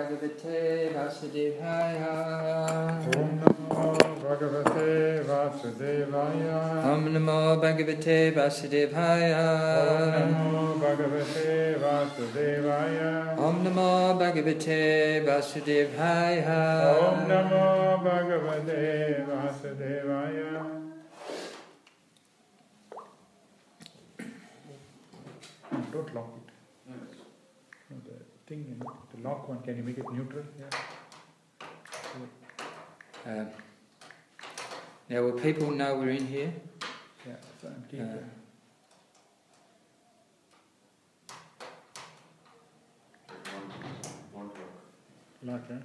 Bhagavate Vasudevaya. Om Namo Bhagavate Vasudevaya. Om Namo Bhagavate Vasudevaya. Om Namo Bhagavate Vasudevaya. Om Namo Bhagavate Vasudevaya. Om Namo Bhagavate Vasudevaya. Don't lock it. The thing, the lock one, can you make it neutral? Yeah. Now, will people know we're in here? Yeah, so I'm keeping lock, huh?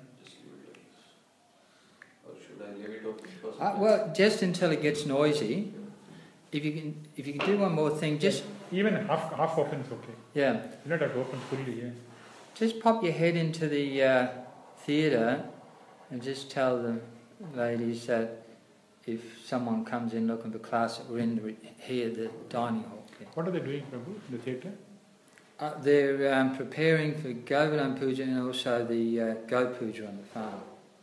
Or should I leave it open? Well, just until it gets noisy. If you can do one more thing, just Even half open is okay. yeah, You don't have to open fully, yeah. just pop your head into the theatre and just tell the ladies that if someone comes in looking for class, that we're in here, the dining hall. Yeah. What are they doing, Prabhu, in the theatre? They're preparing for Govardhan Puja and also the Goat Puja on the farm.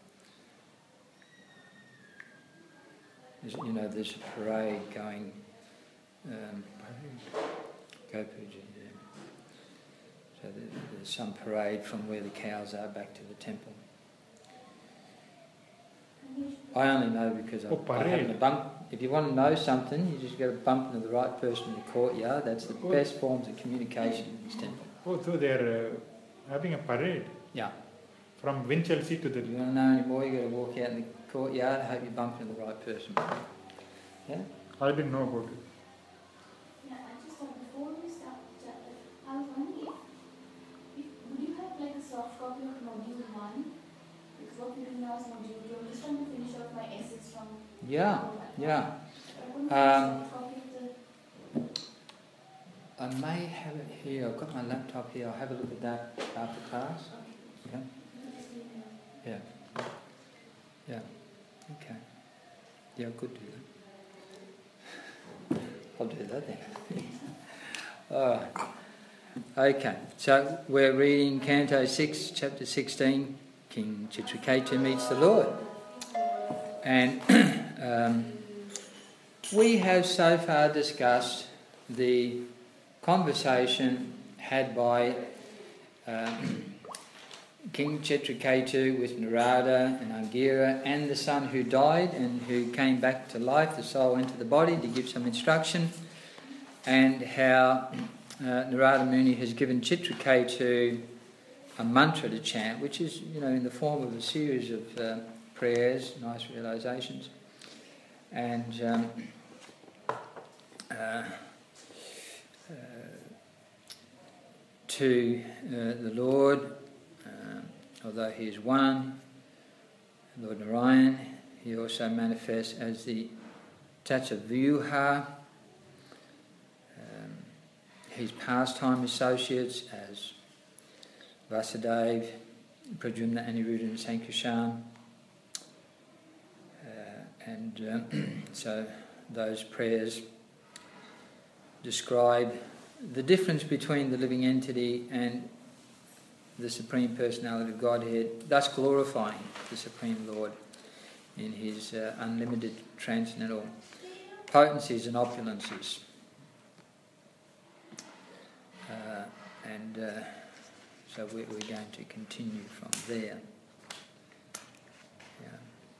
There's a parade going. Goat Puja, yeah. So there's some parade from where the cows are back to the temple. I only know because I happen to bump. If you want to know something, you just got to bump into the right person in the courtyard. That's the best forms of communication in this temple. Oh, so they're having a parade? Yeah. From Winchelsea to the... If you want to know any more, you got to walk out in the courtyard. I hope you bump into the right person. Yeah? I didn't know about it. Yeah, I just thought before we start, I was wondering if would you have like a soft copy of module 1? Because what we're doing now is module 2. I'm just trying to finish off my essays from... Yeah. I wouldn't have a soft copy of the... I may have it here. I've got my laptop here. I'll have a look at that after class. Okay? Yeah. Yeah. Okay. Yeah, I could do that. I'll do that then. Alright. Okay, so we're reading Canto 6, Chapter 16, King Chitraketu meets the Lord. And we have so far discussed the conversation had by King Chitraketu with Narada and Angira and the son who died and who came back to life, the soul into the body, to give some instruction, and how Narada Muni has given Chitraketu a mantra to chant, which is, in the form of a series of prayers, nice realizations, and to the Lord. Although he is one, Lord Narayan, he also manifests as the Tatsavyuha, his pastime associates as Vasudeva, Pradyumna, Aniruddha and Sankarshan. So those prayers describe the difference between the living entity and the Supreme Personality of Godhead, thus glorifying the Supreme Lord in his unlimited transcendental potencies and opulences. So we're going to continue from there. Yeah.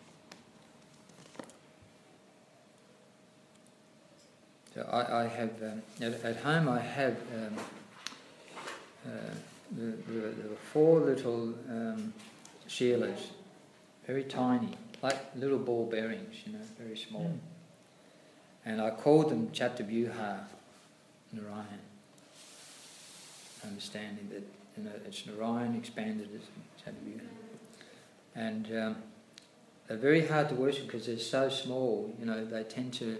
So I have, at home I have there were 4 little Sheilas, very tiny, like little ball bearings, very small. And I called them Chattavyuha Narayan, understanding that it's Narayan expanded as Chattavyuha. And they're very hard to worship because they're so small. They tend to,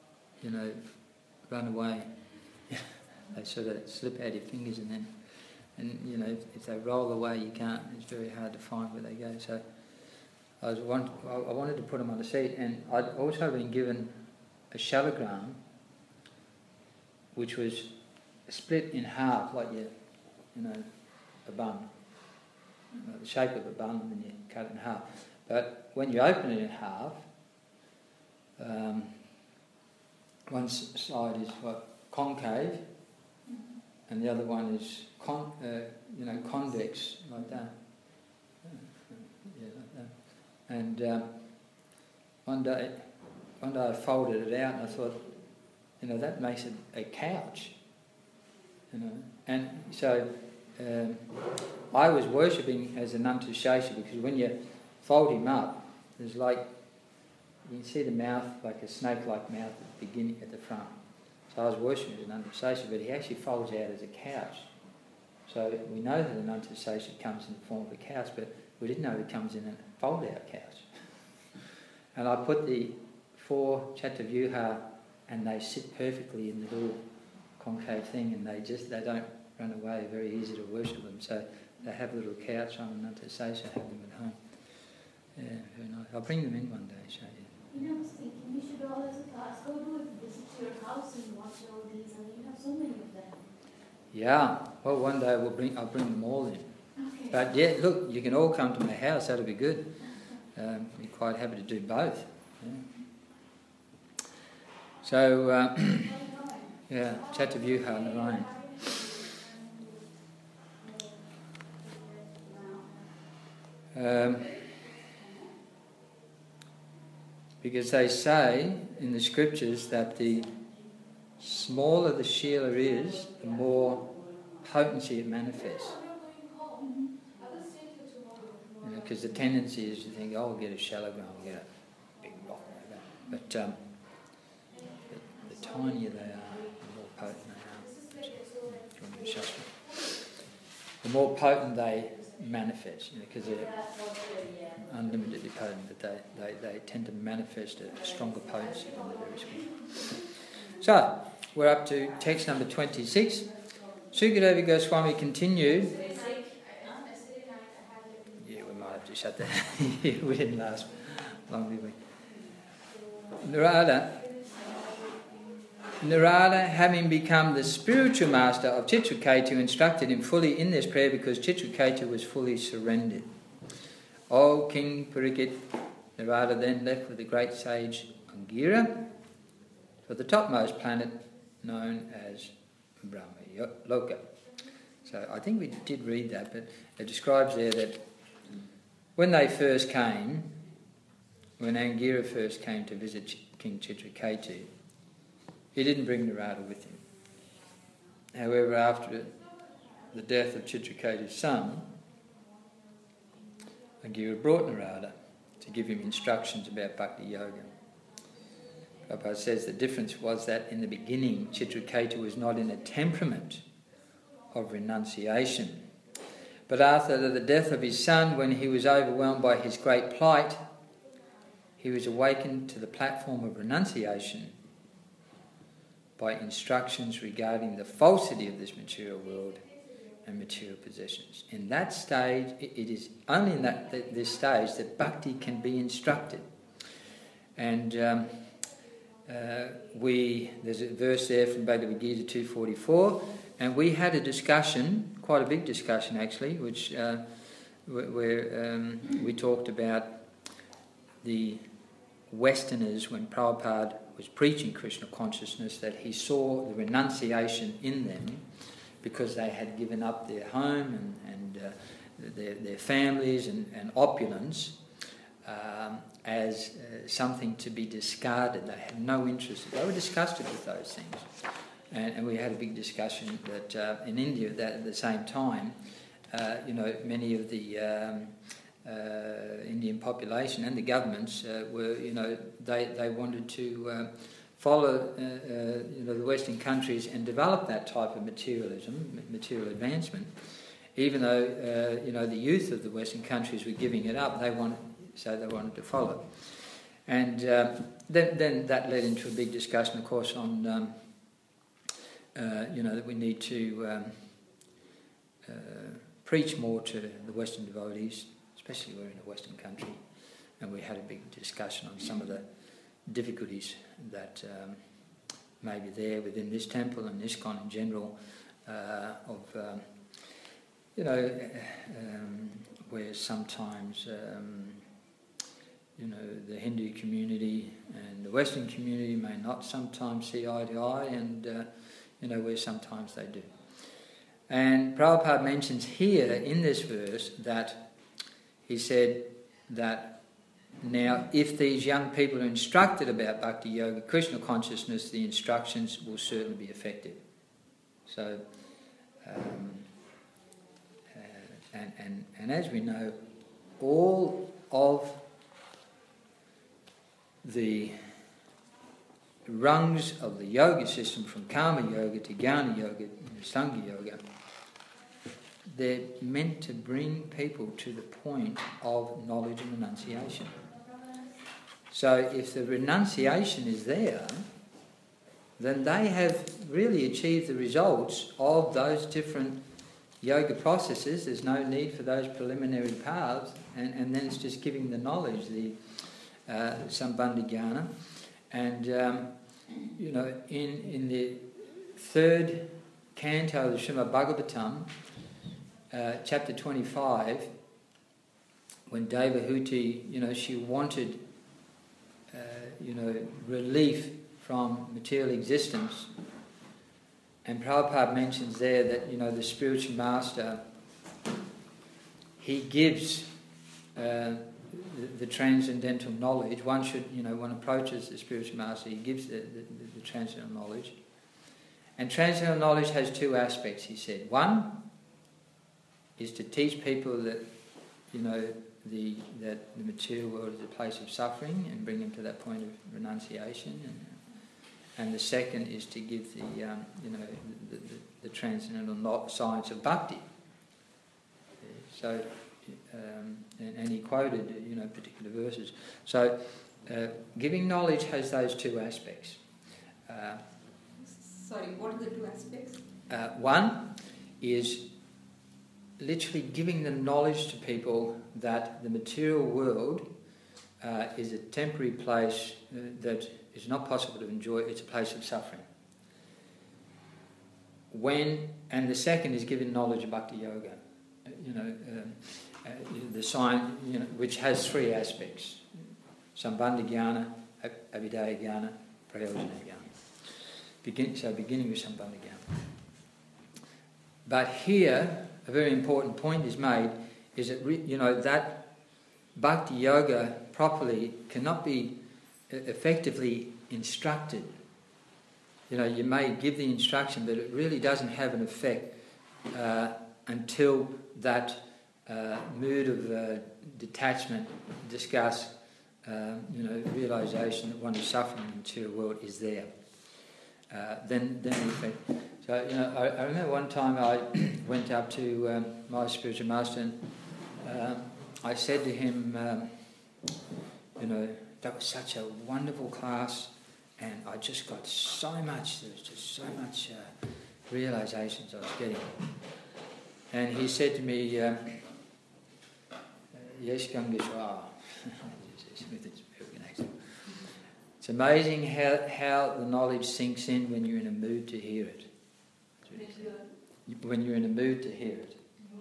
run away. They sort of slip out your fingers and then. And if they roll away, you can't. It's very hard to find where they go. So I wanted to put them on a seat, and I'd also been given a shalagram, which was split in half, like a bun, like the shape of a bun, and then you cut it in half. But when you open it in half, one side is concave, and the other one is convex, like that. Like that. And one day I folded it out, and I thought, that makes it a couch. And so I was worshipping as a Ananta Shesha, because when you fold him up, there's you can see the mouth like a snake-like mouth at the beginning, at the front. So I was worshipping as an Ananta Shesha, but he actually folds out as a couch. So we know that an Ananta Shesha comes in the form of a couch, but we didn't know it comes in a fold-out couch. And I put the 4 Chattavyuha, and they sit perfectly in the little concave thing, and they don't run away. Very easy to worship them. So they have a little couch on Ananta Shesha, have them at home. Yeah, very nice. I'll bring them in one day, show you. I was thinking we should all, as a class, go do a visit to your house and watch all these, and you have so many of them. Yeah. Well, one day I'll bring them all in. Okay. But yeah, look, you can all come to my house. That'll be good. Be quite happy to do both. Yeah. So, yeah, Chattavyuha Narayan. Because they say in the scriptures that the smaller the Shila is, the more potency it manifests. Because the tendency is to think, oh, I'll get a shallow ground, I'll get a big rock like that. But the tinier they are, the more potent they are. The more potent they manifest, because they're unlimitedly potent, but they tend to manifest a stronger potency when they're very small. So, we're up to text number 26. Sukadeva Goswami continued. Yeah, we might have to shut that. We didn't last long, did we? Narada, having become the spiritual master of Chitraketu, instructed him fully in this prayer because Chitraketu was fully surrendered. O King Parikshit, Narada then left with the great sage Angira for the topmost planet known as Brahmaloka. So I think we did read that, but it describes there that when Angira first came to visit King Chitraketu, he didn't bring Narada with him. However, after the death of Chitraketu's son, Angira brought Narada to give him instructions about Bhakti Yoga. Prabhupada says the difference was that in the beginning Chitraketu was not in a temperament of renunciation. But after the death of his son, when he was overwhelmed by his great plight, he was awakened to the platform of renunciation by instructions regarding the falsity of this material world and material possessions. In that stage, it is only in this stage that bhakti can be instructed. And there's a verse there from Bhagavad Gita 244, and we had a discussion, quite a big discussion actually, which where we talked about the Westerners, when Prabhupada was preaching Krishna consciousness, that he saw the renunciation in them because they had given up their home and their families and opulence as something to be discarded. They had no interest. They were disgusted with those things. And we had a big discussion that in India that at the same time, many of the Indian population and the governments were, they wanted to follow, the Western countries and develop that type of materialism, material advancement, even though, the youth of the Western countries were giving it up. They wanted to follow. And then that led into a big discussion, of course, on, that we need to preach more to the Western devotees, especially we're in a Western country, and we had a big discussion on some of the difficulties that may be there within this temple and ISKCON in general, where sometimes the Hindu community and the Western community may not sometimes see eye to eye, and where sometimes they do. And Prabhupada mentions here in this verse that he said that now if these young people are instructed about Bhakti Yoga, Krishna consciousness, the instructions will certainly be effective. So, and as we know, all of the rungs of the yoga system, from Karma Yoga to Jnana Yoga to Sangha Yoga, they're meant to bring people to the point of knowledge and renunciation. So if the renunciation is there, then they have really achieved the results of those different yoga processes. There's no need for those preliminary paths, and then it's just giving the knowledge, the Sambandha Jnana. And in the third canto of the Srimad Bhagavatam, chapter 25, when Devahuti, she wanted relief from material existence, and Prabhupada mentions there that the spiritual master, he gives the transcendental knowledge. One should, one approaches the spiritual master, he gives the transcendental knowledge. And transcendental knowledge has two aspects, he said. One is to teach people that, that the material world is a place of suffering and bring them to that point of renunciation. And the second is to give the transcendental science of bhakti. So, and he quoted, particular verses. So, giving knowledge has those two aspects. Sorry, what are the two aspects? One is literally giving the knowledge to people that the material world is a temporary place that is not possible to enjoy. It's a place of suffering. And the second is giving knowledge of Bhakti Yoga, the science, which has three aspects: Sambandha Jnana, Abhidaya Jnana, Prayojana Jnana. So beginning with Sambandha Jnana. But here, a very important point is made, is that that Bhakti Yoga properly cannot be effectively instructed. You may give the instruction, but it really doesn't have an effect until that mood of detachment, disgust, realization that one is suffering in the material world is there. Then the effect. So, I remember one time I went up to my spiritual master and I said to him, that was such a wonderful class, and I just got so much, there was just so much realizations I was getting. And he said to me, yes, Gangeshwar, with his American accent. It's amazing how the knowledge sinks in when you're in a mood to hear it. When you're in a mood to hear it.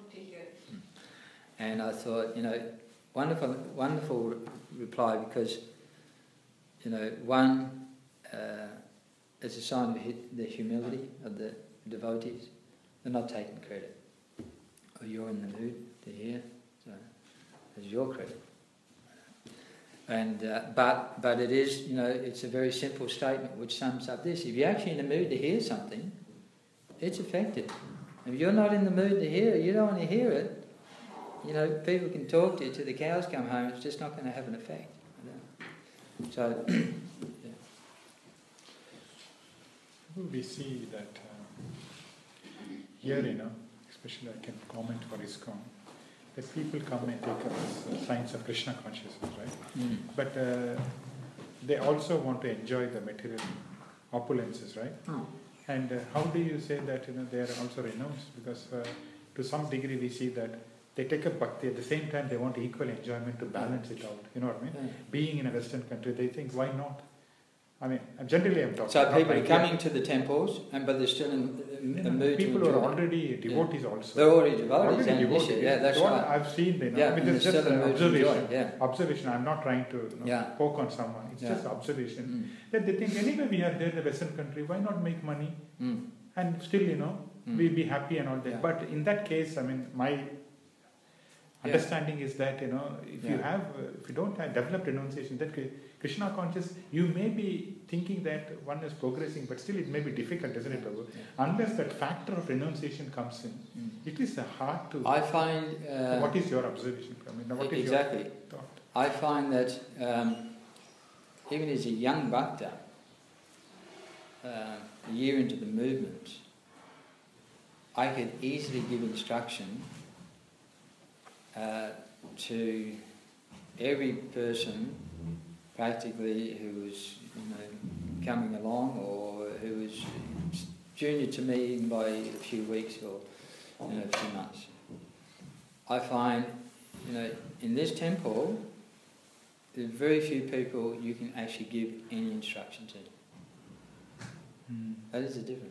And I thought, wonderful reply, because, one, it's a sign of the humility of the devotees. They're not taking credit. Or you're in the mood to hear, so it's your credit. And but it is, it's a very simple statement which sums up this: if you're actually in the mood to hear something, it's effective. If you're not in the mood to hear it, you don't want to hear it. People can talk to you till the cows come home. It's just not going to have an effect. So, yeah. We see that here, especially I can comment for ISKCON, that people come and take up as signs of Krishna consciousness, right? Mm. But they also want to enjoy the material opulences, right? Oh. And how do you say that they are also renounced? Because to some degree we see that they take up bhakti, at the same time they want equal enjoyment to balance it out. You know what I mean? Yeah. Being in a Western country, they think, why not? I mean, generally I'm talking. So not people are like coming to the temples, but they're still in a mood people to who enjoy. are already devotees also. They're already devotees. Already and devotees. initiated. Yeah, that's what right. I've seen, I Yeah, mean, and it's they're just still in an a mood to enjoy. observation. Yeah. Observation. I'm not trying to Yeah. poke on someone. It's Yeah. just observation. Mm. That they think anyway we are there in the Western country. Why not make money Mm. and still we'll be happy and all that. Yeah. But in that case, I mean, my understanding is that if you have, if you don't have developed renunciation, that Krishna conscious, you may be thinking that one is progressing, but still it may be difficult, isn't it, Prabhu? Yeah. Unless that factor of renunciation comes in, it is hard to. I find. What is your observation? I mean, what is exactly. your thought? I find that even as a young bhakta, a year into the movement, I could easily give instruction to every person practically who was coming along or who was junior to me by a few weeks or a few months. I find in this temple there are very few people you can actually give any instruction to. That is the difference.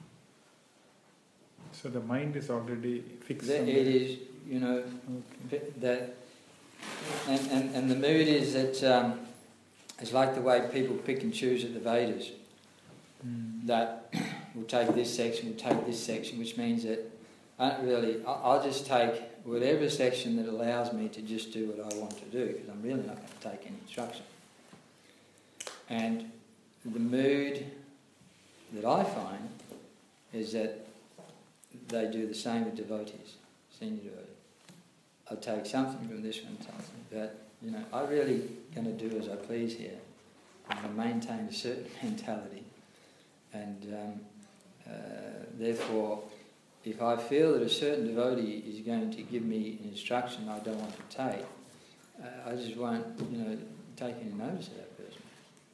So the mind is already fixed. It is, that, and the mood is that it's like the way people pick and choose at the Vedas. That we'll take this section, we'll take this section, which means that I'll just take whatever section that allows me to just do what I want to do, because I'm really not going to take any instruction. And the mood that I find is that they do the same with devotees, senior devotees. I'll take something from this one, something, but I'm really going to do as I please here. I'm going to maintain a certain mentality, and therefore, if I feel that a certain devotee is going to give me an instruction I don't want to take, I just won't, take any notice of that person.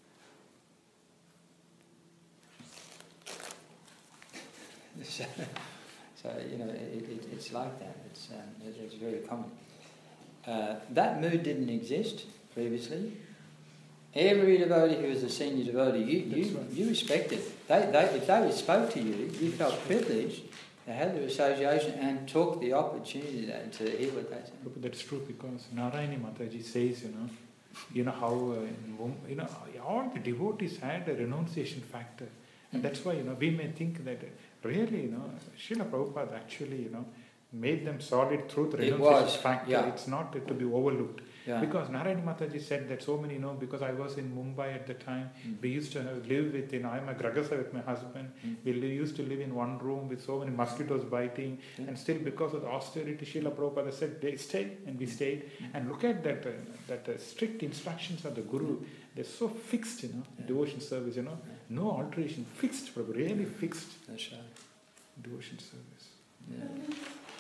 So it's like that. It's very common. That mood didn't exist previously. Every devotee who was a senior devotee, you respected. If they spoke to you, you felt privileged to have their association and took the opportunity to hear what they said. That's true, because Narayani Mataji says, how all the devotees had a renunciation factor, and that's why we may think that really Srila Prabhupada actually made them solid through the renunciation factor. Yeah. It's not to be overlooked. Yeah. Because Narayani Mataji said that so many, because I was in Mumbai at the time, we used to live with, I'm a Gragasa with my husband, we used to live in one room with so many mosquitoes biting, and still because of the austerity, Srila Prabhupada said, they stay, and we stayed. And look at that strict instructions of the Guru, they're so fixed, devotion service, no alteration, fixed, Prabhu, really fixed. That's right. Devotion service. Yeah.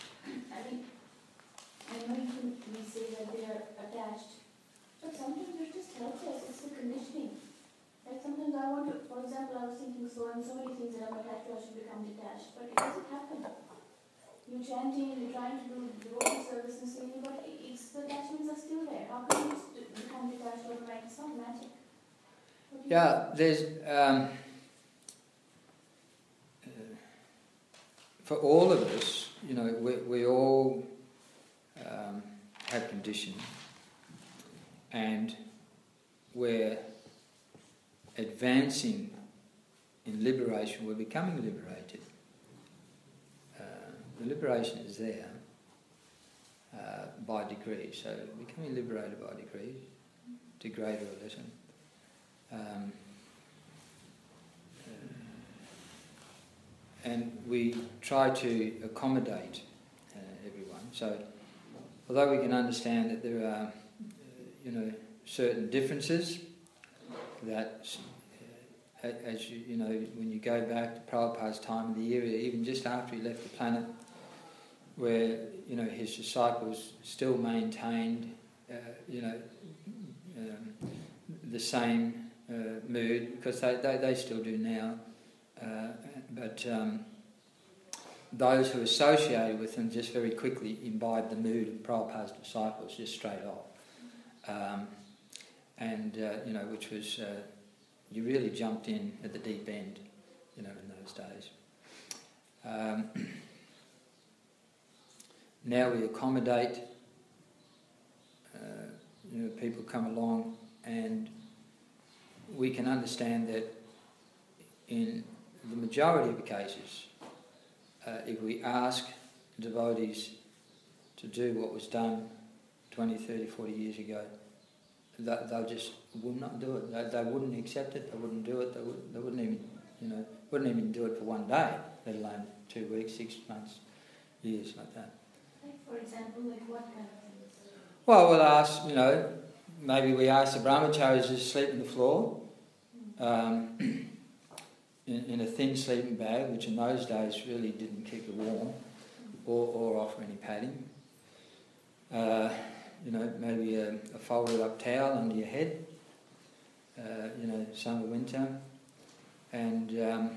I know we say that they are attached, but sometimes they're just helpless. It's the conditioning. Like sometimes I want to, for example, I was thinking so many things that I'm attached to, I should become detached, but it doesn't happen. You're chanting, you're trying to do devotional service and singing, but the attachments are still there. How can you become detached overnight? It's not magic. There's for all of us, we all have conditioning, and we're advancing in liberation. We're becoming liberated. The liberation is there by degrees. So becoming liberated by degrees, to greater or lesser. And we try to accommodate everyone. So, although we can understand that there are, certain differences, that, as when you go back to Prabhupada's time of the year, even just after he left the planet, where his disciples still maintained, the same mood, because they still do now. But those who associated with them just very quickly imbibed the mood of Prabhupada's disciples just straight off. Which was you really jumped in at the deep end, in those days. Now we accommodate, people come along, and we can understand that in the majority of the cases, if we ask devotees to do what was done 20, 30, 40 years ago, they just would not do it. They wouldn't accept it. They wouldn't do it. They wouldn't even do it for one day, let alone 2 weeks, 6 months, years like that. Like, for example, like what kind of things? Well, we'll ask, maybe we ask the brahmacharis to sleep on the floor in a thin sleeping bag, which in those days really didn't keep you warm, or offer any padding. Maybe a folded up towel under your head, summer, winter. And,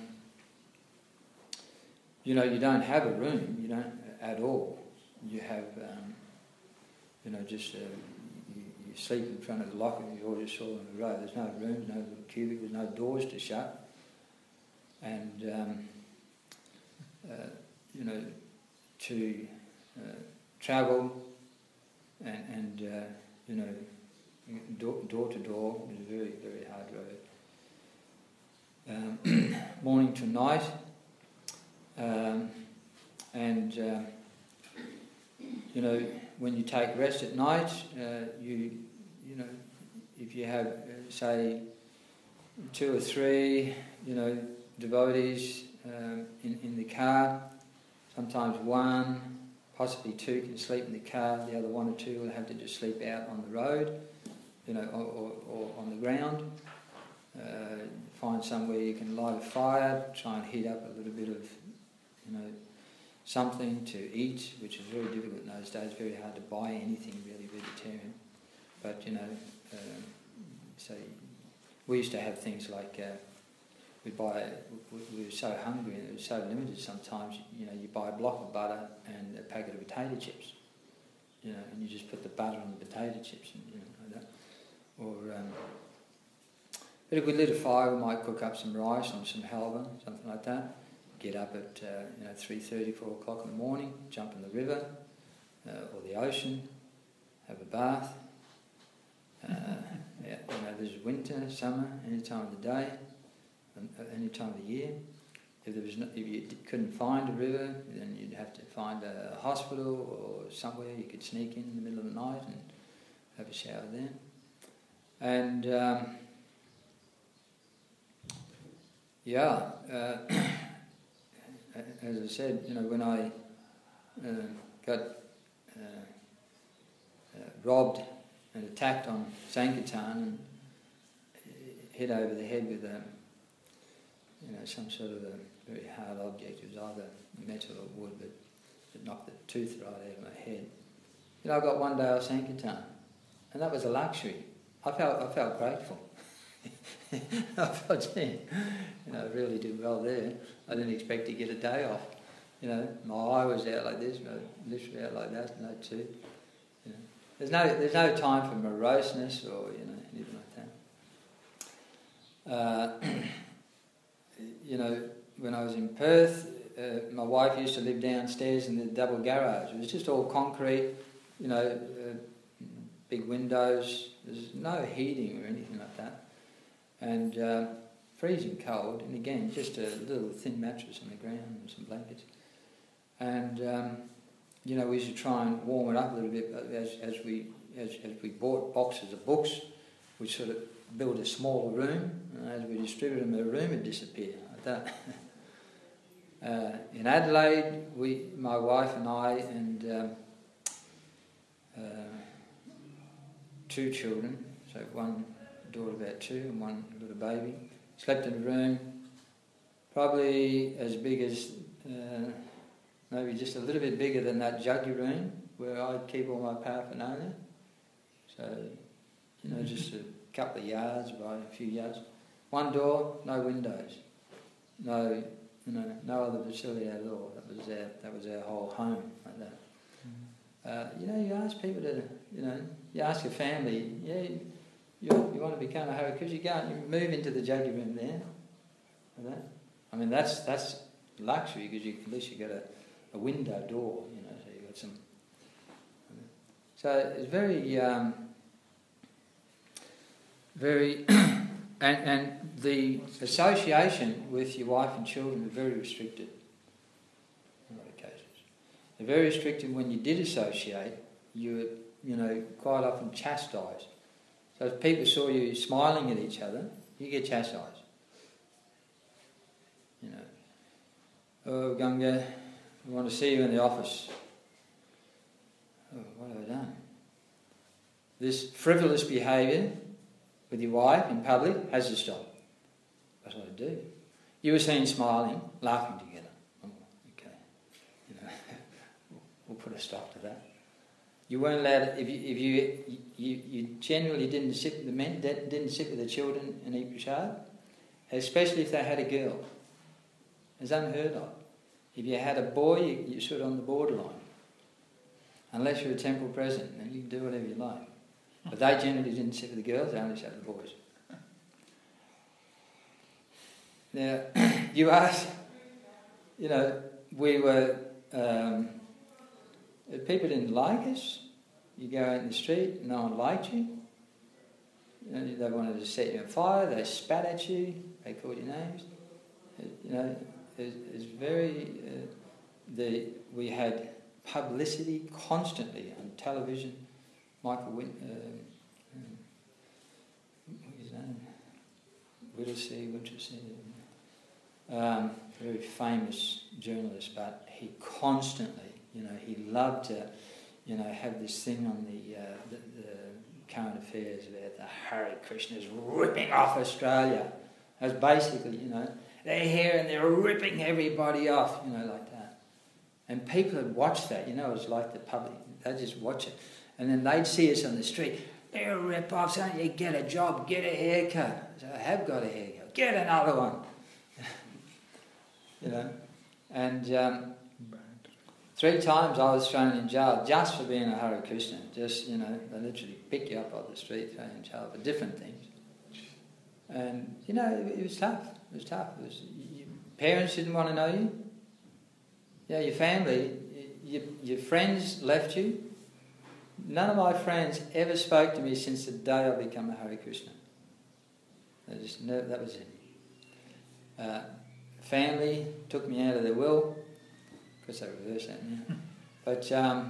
you don't have a room, you don't at all. You have, just you sleep in front of the locker, you all just saw on the road. There's no rooms, no little cubic, there's no doors to shut. And, to travel and door to door is a very, very hard road. Morning to night, when you take rest at night, if you have, say, 2 or 3, devotees in the car, sometimes 1, possibly 2 can sleep in the car, the other 1 or 2 will have to just sleep out on the road, or on the ground. Find somewhere you can light a fire, try and heat up a little bit of, something to eat, which is very difficult in those days, very hard to buy anything really vegetarian. But, so we used to have things like, we were so hungry and it was so limited sometimes, you buy a block of butter and a packet of potato chips, and you just put the butter on the potato chips and, like that. Or, but if we lit a fire, we might cook up some rice or some halva, something like that. Get up at 3:30, 4 o'clock in the morning, jump in the river or the ocean, have a bath. There's winter, summer, any time of the day, any time of the year. If you couldn't find a river, then you'd have to find a hospital or somewhere you could sneak in the middle of the night and have a shower there. And as I said, when I got robbed and attacked on Sankirtan and hit over the head with some sort of a very hard object, it was either metal or wood, but it knocked the tooth right out of my head. I got one day off Sankirtan, and that was a luxury. I felt grateful. I felt, I really did well there. I didn't expect to get a day off. My eye was out like this, my lips were out like that, no tooth. There's no time for moroseness or anything like that. When I was in Perth, my wife used to live downstairs in the double garage. It was just all concrete, big windows. There's no heating or anything like that. And freezing cold, and again, just a little thin mattress on the ground and some blankets. And, we used to try and warm it up a little bit, but as we bought boxes of books, we sort of built a smaller room, and as we distributed them in the room, it disappeared like that. In Adelaide, my wife and I and 2 children, so one daughter about 2 and one little baby, slept in a room probably as big as, maybe just a little bit bigger than that juggy room where I'd keep all my paraphernalia. So, just a couple of yards by a few yards. One door, no windows, no other facility at all. That was our whole home like that. You ask people to, you ask a family, you want to become a Hare Krishna, you go and you move into the jaggi room there. I mean, that's luxury because at least you got a window door, you know, so you got some. So it's very, and the association with your wife and children is very restricted in a lot of cases. They're very restricted when you did associate, you were, quite often chastised. So if people saw you smiling at each other, you get chastised. Oh, Ganga, we want to see you in the office. Oh, what have I done? This frivolous behaviour with your wife in public has to stop. That's what I do. You were seen smiling, laughing together. Oh, okay. We'll put a stop to that. You weren't allowed. If you generally didn't sit with the men, didn't sit with the children and eat prasad, especially if they had a girl. It's unheard of. If you had a boy, you stood on the borderline. Unless you're a temple president, then you can do whatever you like. But they generally didn't sit with the girls, they only sat with the boys. Now, you asked, we were, if people didn't like us, you go out in the street, no one liked you. They wanted to set you on fire, they spat at you, they called you names. It's very. We had publicity constantly on television. Michael Whittlesey, very famous journalist, but he constantly, he loved to, have this thing on the current affairs about the Hare Krishnas ripping off Australia. That's basically, they're here and they're ripping everybody off, like that. And people had watched that, it was like the public, they'd just watch it. And then they'd see us on the street, they're rip-offs, don't you get a job, get a haircut. So I have got a haircut, get another one. And 3 times I was thrown in jail just for being a Hare Krishna. Just, they literally pick you up off the street, throw you in jail for different things. And, it was tough. It was tough. Parents didn't want to know you. Your family, your friends left you. None of my friends ever spoke to me since the day I became a Hare Krishna. That was it. Family took me out of their will. Of course, they reversed that now. But,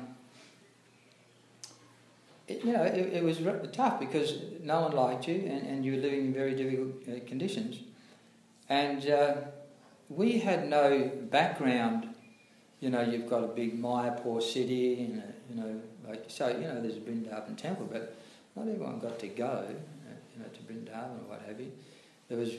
it was tough because no one liked you and you were living in very difficult conditions. And we had no background. You've got a big Mayapur city, and there's a Vrindavan temple, but not everyone got to go, to Vrindavan or what have you. There was,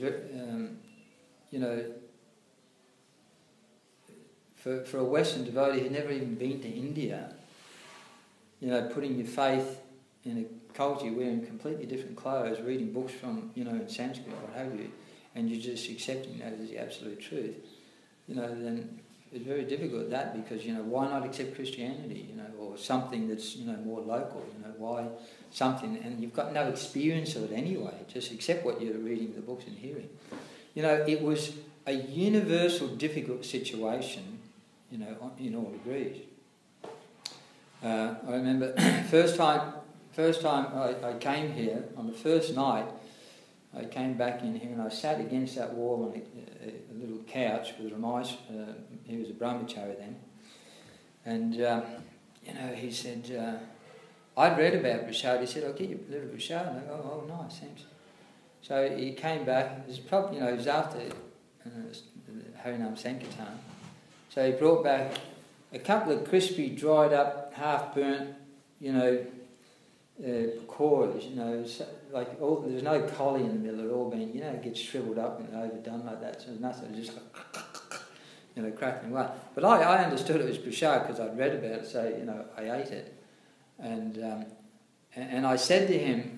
for a Western devotee who'd never even been to India, putting your faith in a culture, wearing completely different clothes, reading books from, in Sanskrit, what have you, and you're just accepting that as the absolute truth, then it's very difficult that because, why not accept Christianity, or something that's, more local, why something, and you've got no experience of it anyway, just accept what you're reading in the books and hearing. It was a universal difficult situation, in all degrees. I remember first time I came here, on the first night, I came back in here and I sat against that wall on a little couch with Ramesh. He was a brahmachari then. And, he said, I'd read about prasad. He said, I'll get you a little prasad. And I go, oh, nice, thanks. So he came back. It was probably, it was after Harinam Sankirtan. So he brought back a couple of crispy, dried up, half-burnt, pakoras, there's no collie in the middle, it all been, it gets shriveled up and overdone like that, so there's nothing, just crackling away. But I understood it was prasad because I'd read about it, so, I ate it. And I said to him,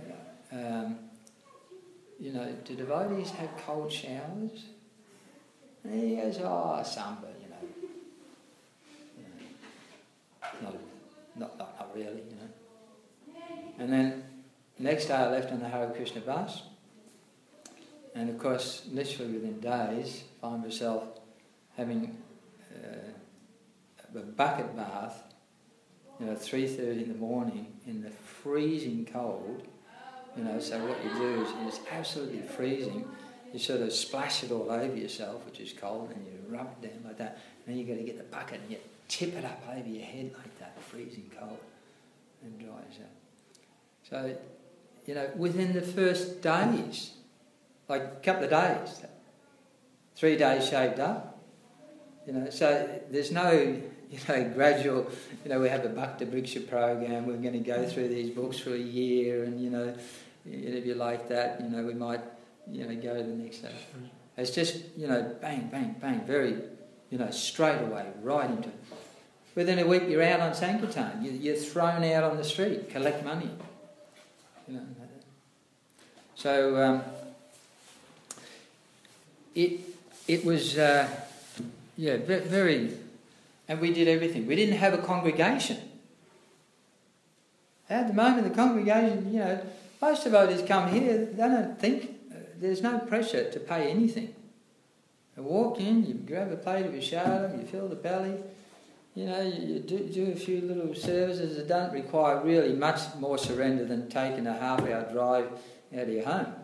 do devotees have cold showers? And he goes, some, but, not really, And then next day I left on the Hare Krishna bus, and of course, literally within days, found myself having a bucket bath, 3:30 in the morning in the freezing cold. So what you do is it's absolutely freezing. You sort of splash it all over yourself, which is cold, and you rub it down like that. And then you've got to get the bucket and you tip it up over your head like that, freezing cold, and dry yourself. So, within the first days, like a couple of days, 3 days shaved up, so there's no, gradual, we have a Bhakti Briksha program, we're going to go through these books for a year, and, if you like that, we might, go to the next stage. It's just, bang, bang, bang, very, straight away, right into it. Within a week you're out on Sankirtan, you're thrown out on the street, collect money. So it was very, and we did everything. We didn't have a congregation. At the moment, the congregation, most devotees come here. They don't think there's no pressure to pay anything. You walk in, you grab a plate of prasadam, you fill the belly. You do a few little services that don't require really much more surrender than taking a half-hour drive out of your home.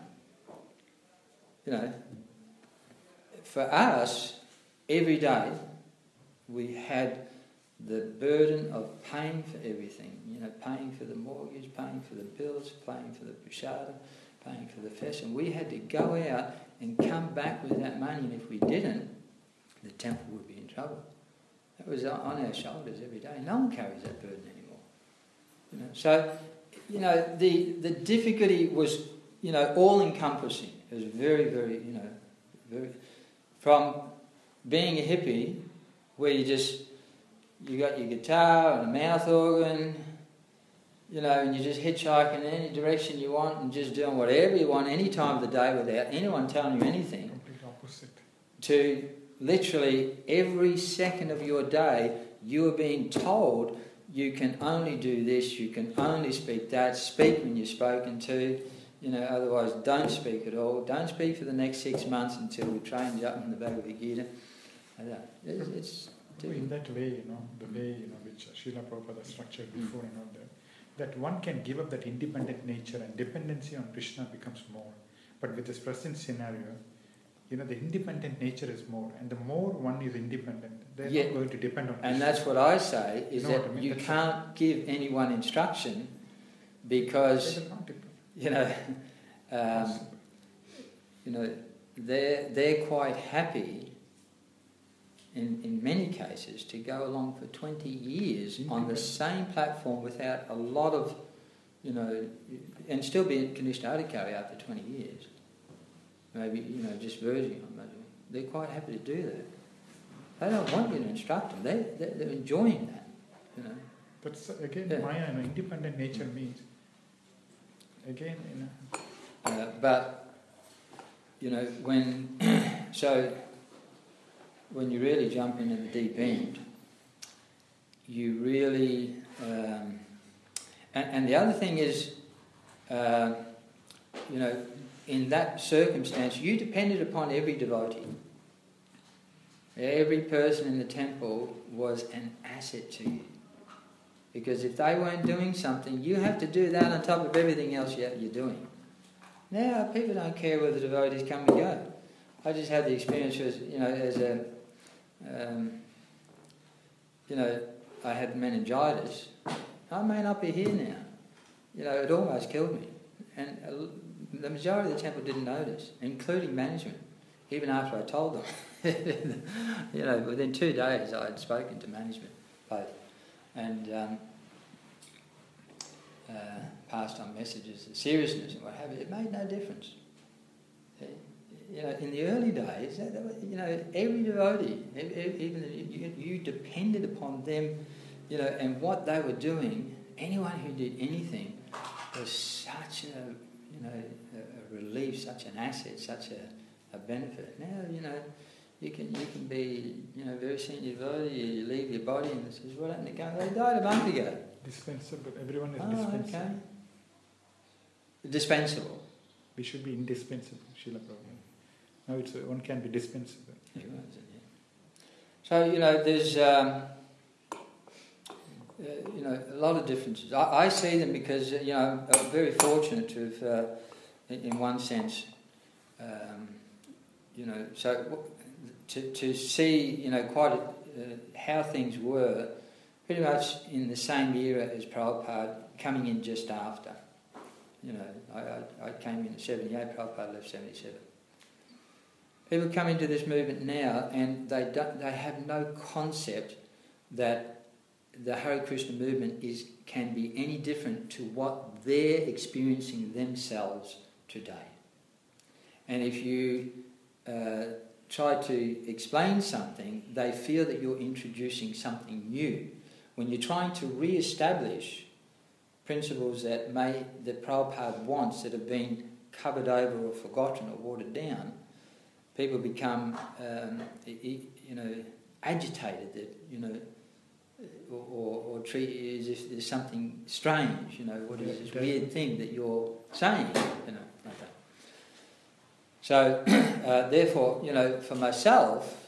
For us, every day we had the burden of paying for everything. Paying for the mortgage, paying for the bills, paying for the prasadam, paying for the festival. We had to go out and come back with that money, and if we didn't, the temple would be in trouble. That was on our shoulders every day. No one carries that burden anymore. So, the difficulty was, all-encompassing. It was very, very, very... From being a hippie, where you got your guitar and a mouth organ, and you're just hitchhiking in any direction you want and just doing whatever you want any time of the day without anyone telling you anything. Complete opposite. To literally every second of your day, you are being told you can only do this, you can only speak that, speak when you're spoken to, otherwise don't speak at all, don't speak for the next 6 months until we train you up in the Bhagavad Gita. It's in that way, the way, which Srila Prabhupada structured before and all that one can give up that independent nature and dependency on Krishna becomes more. But with this present scenario, the independent nature is more, and the more one is independent, they're not going to depend on Krishna. And that's what I say, is that you can't give anyone instruction because, they're quite happy in many cases to go along for 20 years on the same platform without a lot of, and still be in Kanishta Adhikari after 20 years. Maybe, just verging on maybe. They're quite happy to do that. They don't want you to instruct them. They're enjoying that, But again, Maya, independent nature means, again, but, when you really jump into the deep end, you really... and the other thing is, in that circumstance, you depended upon every devotee. Every person in the temple was an asset to you. Because if they weren't doing something, you have to do that on top of everything else you're doing. Now, people don't care whether the devotees come and go. I just had the experience as I had meningitis. I may not be here now. It almost killed me. And the majority of the temple didn't notice, including management, even after I told them. Within 2 days I had spoken to management both and passed on messages of seriousness and what have you. It made no difference. In the early days, every devotee, even you depended upon them, and what they were doing. Anyone who did anything was such a relief, such an asset, such a benefit. Now, you can be, very senior devotee. You leave your body, and it says, "What happened to go?" They died a month ago. Dispensable. Everyone is dispensable. Okay. dispensable. We should be indispensable, Srila Prabhupada. Now one can be dispensable. Yeah. So, there's a lot of differences. I see them because, I'm very fortunate to have, in one sense, to see, quite how things were pretty much in the same era as Prabhupada, coming in just after. I came in 78, Prabhupada left 77. People come into this movement now and they have no concept that the Hare Krishna movement can be any different to what they're experiencing themselves today. And if you try to explain something, they feel that you're introducing something new. When you're trying to re-establish principles that Prabhupada wants that have been covered over or forgotten or watered down, people become, agitated that, or treat it as if there's something strange, what is this weird thing that you're saying, like that. So, therefore, for myself,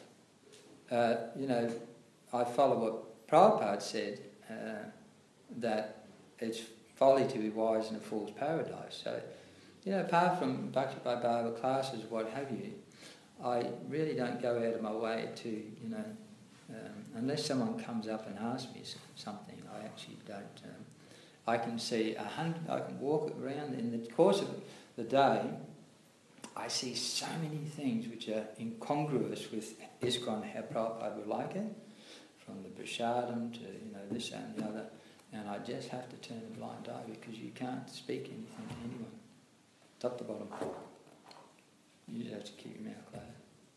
I follow what Prabhupada said, that it's folly to be wise in a fool's paradise. So, apart from Bhakti Vaibhava classes, what have you, I really don't go out of my way to, unless someone comes up and asks me something, I actually don't. I can see I can walk around in the course of the day. I see so many things which are incongruous with ISKCON, how Prabhupada would like it, from the prasadam to this and the other, and I just have to turn a blind eye because you can't speak anything to anyone, top to bottom. You just have to keep your mouth closed.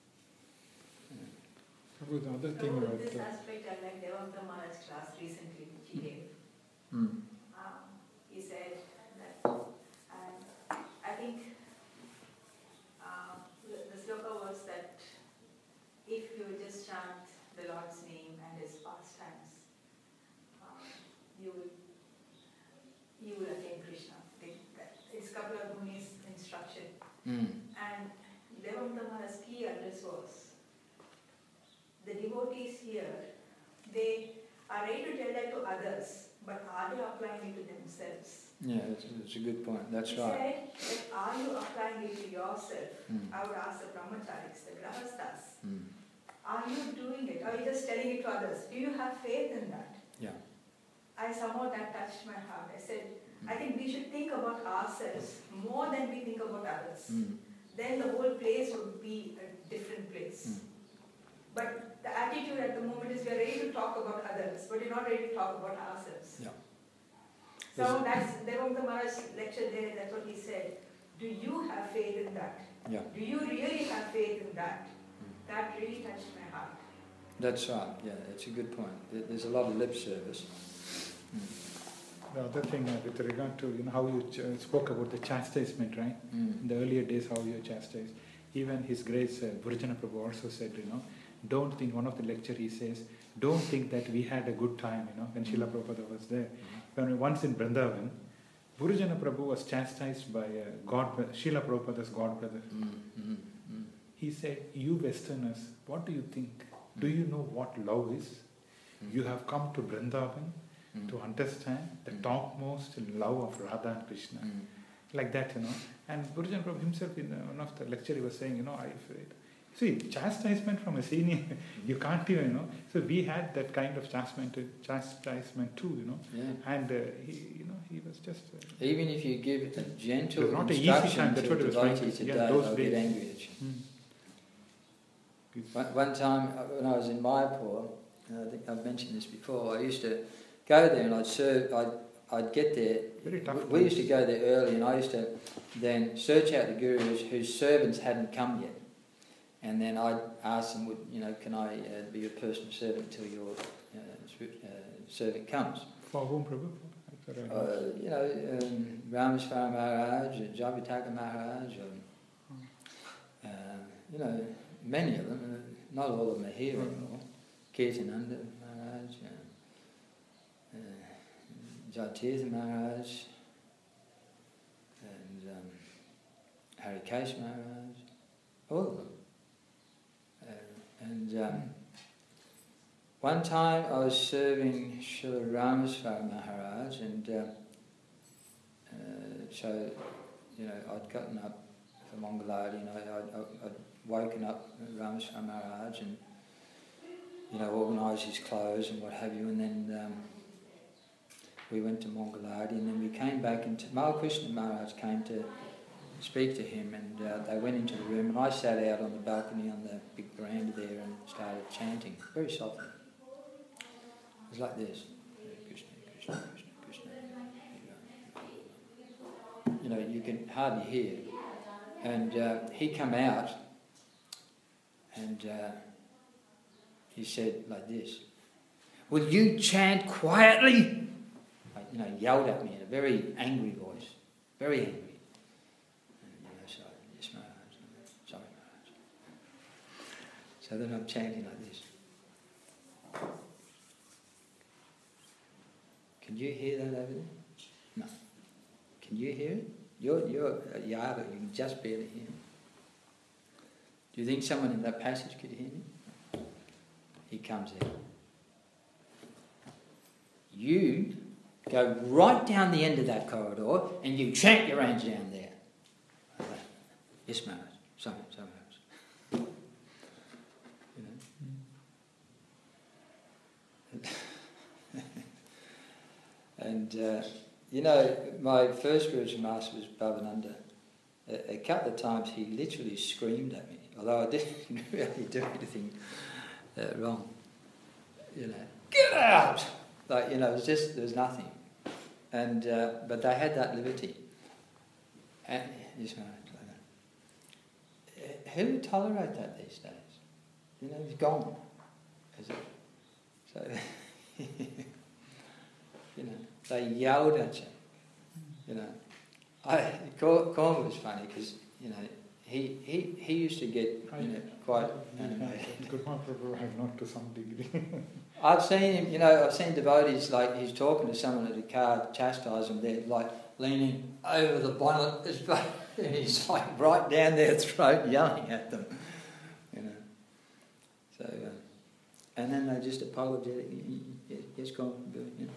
The other thing about this aspect, I like Devanta Maharaj's class recently, which he gave. He said that, and I think the sloka was that if you just chant the Lord's name and His pastimes, you will attain Krishna. It's Kapila Muni's instruction. And Devanta Maharaj's key address was, the devotees here, they are ready to tell that to others, but are they applying it to themselves? Yeah, that's a good point. That's he right. Said, are you applying it to yourself? I would ask the brahmacharis, the grahasthas. Are you doing it? Are you just telling it to others? Do you have faith in that? Yeah. Somehow that touched my heart. I said, I think we should think about ourselves more than we think about others. Then the whole place would be a different place. But the attitude at the moment is we are ready to talk about others, but we're not ready to talk about ourselves. Yeah. So that's Devanta Maharaj's lecture there, that's what he said. Do you have faith in that? Yeah. Do you really have faith in that? That really touched my heart. That's right, yeah, that's a good point. There's a lot of lip service. The other thing with regard to how you spoke about the chastisement, right? In the earlier days, how you chastised. Even His Grace Burjana Prabhu also said, don't think, one of the lecture he says, don't think that we had a good time, when Srila Prabhupada was there. When once in Vrindavan, Burjana Prabhu was chastised by Srila Prabhupada's god brother. He said, you Westerners, what do you think? Do you know what love is? You have come to Vrindavan to understand the topmost love of Radha and Krishna. Like that, And Burjana Prabhu himself, in one of the lecture, he was saying, see, chastisement from a senior, you can't even, So we had that kind of chastisement too, Yeah. And he was just... Even if you give a gentle not instruction that's to what a he was trying devotee to say. today, Yeah, those they'll days. get angry at you. One time when I was in Mayapur, I think I've mentioned this before, I used to go there and I'd serve, I'd get there. Very tough. We used to go there early, and I used to then search out the gurus whose servants hadn't come yet, and then I'd ask them, can I be your personal servant until your servant comes? For whom, Prabhu? Rameswara Maharaj, Javitaka Maharaj, many of them. Not all of them are here anymore. Kirtananda Maharaj. Jayatirtha Maharaj, Harikesh Maharaj, all of them. One time I was serving Srila Ramaswami Maharaj, and so, I'd gotten up for Mangalarti, I'd woken up Ramaswami Maharaj and, organised his clothes and what have you, and then we went to Mangalarti, and then we came back, and Malakrishna Maharaj came to speak to him, and they went into the room, and I sat out on the balcony on the big veranda there and started chanting very softly. It was like this: Krishna, Krishna, Krishna, Krishna. You can hardly hear. And he came out, and he said like this: "Will you chant quietly?" Yelled at me in a very angry voice, very angry. Yes, Maharaj. Sorry, Maharaj. So then I'm chanting like this. Can you hear that over there? No. Can you hear it? You're a yada, you can just barely hear it. Do you think someone in that passage could hear me? He comes out. You go right down the end of that corridor and you chant your range down there. Yes, Maharaj. Sorry, Maharaj. And, my first spiritual master was Bhavananda. A couple of times he literally screamed at me, although I didn't really do anything wrong. Get out! It was just, there was nothing. And, but they had that liberty. And, yes, who would tolerate that these days? He's gone. Is it? So, they yelled at you. Corn was funny because, he used to get, quite animated. Gurma Prabhu, I have not to some degree. I've seen him, I've seen devotees, like, he's talking to someone at a car, chastising them, they're, like, leaning over the bonnet, and he's, like, right down their throat, yelling at them, So, and then they just apologetic, yes, go on,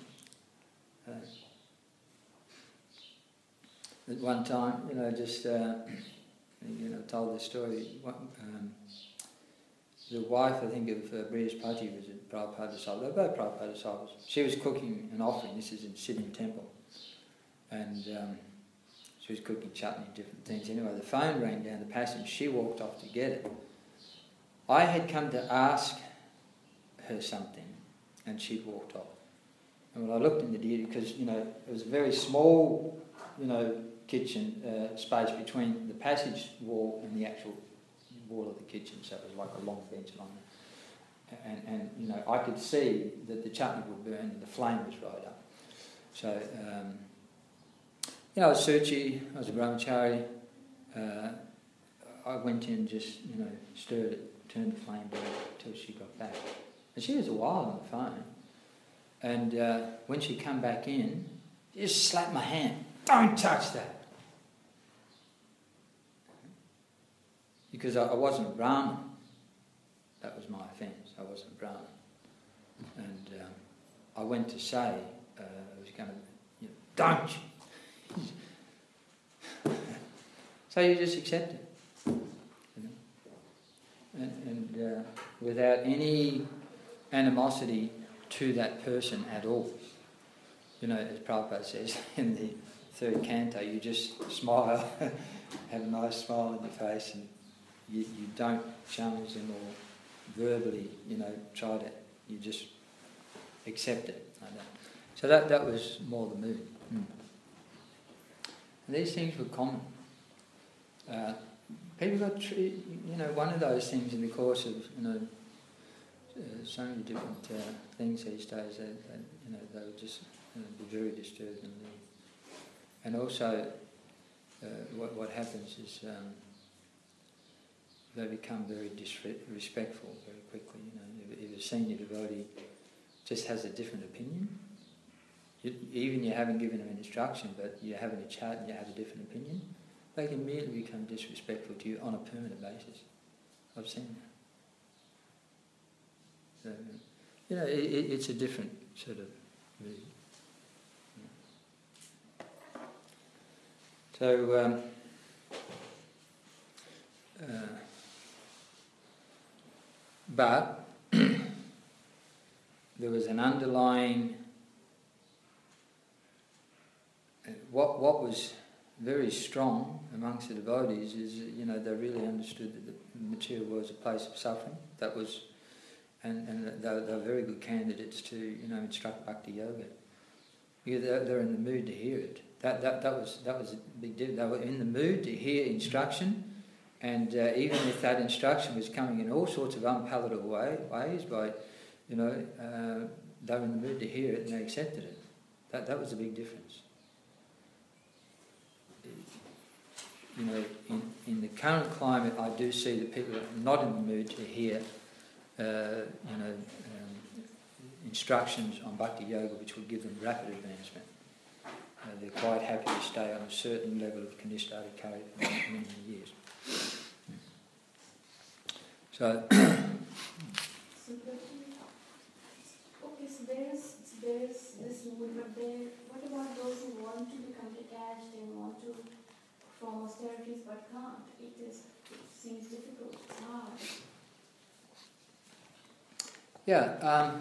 At one time, told this story. The wife, I think, of Brihaspati was a Prabhupada disciple. They were both Prabhupada disciples. She was cooking an offering. This is in Sydney Temple. And she was cooking chutney and different things. Anyway, the phone rang down the passage. She walked off to get it. I had come to ask her something, and she'd walked off. And when I looked in the deity, because, it was a very small, kitchen space between the passage wall and the actual wall of the kitchen, so it was like a long bench along there. And I could see that the chutney would burn and the flame was right up. So, I was Suchi, I was a brahmachari. I went in, just, stirred it, turned the flame down until she got back. And she was a while on the phone. And when she come back in, she just slapped my hand. Don't touch that. Because I wasn't a Brahmin. That was my offence. I wasn't a Brahmin. And I went to say, I was going to, don't you? So you just accept it. And without any animosity to that person at all. As Prabhupada says in the third canto, you just smile, have a nice smile on your face, and you don't challenge them or verbally, try to, you just accept it like that. So that was more the mood. And these things were common. People got, one of those things in the course of, so many different things these days, they would just be very disturbed and leave. And also, what happens is they become very disrespectful very quickly. If a senior devotee just has a different opinion, even you haven't given them an instruction, but you're having a chat and you have a different opinion, they can immediately become disrespectful to you on a permanent basis. I've seen that. So, it's a different sort of mood. So, but there was an underlying. What was very strong amongst the devotees is, they really understood that the material world was a place of suffering. That was, and they were very good candidates to, instruct bhakti yoga. Because they're in the mood to hear it. That was a big deal. They were in the mood to hear instruction, and even if that instruction was coming in all sorts of unpalatable ways, by, they were in the mood to hear it and they accepted it. That was a big difference. In the current climate, I do see that people are not in the mood to hear, instructions on bhakti yoga which would give them rapid advancement. They're quite happy to stay on a certain level of kanishtadhikari for many years. So, there's this mood, but what about those who want to become detached and want to perform austerities but can't? It seems difficult, it's hard. yeah.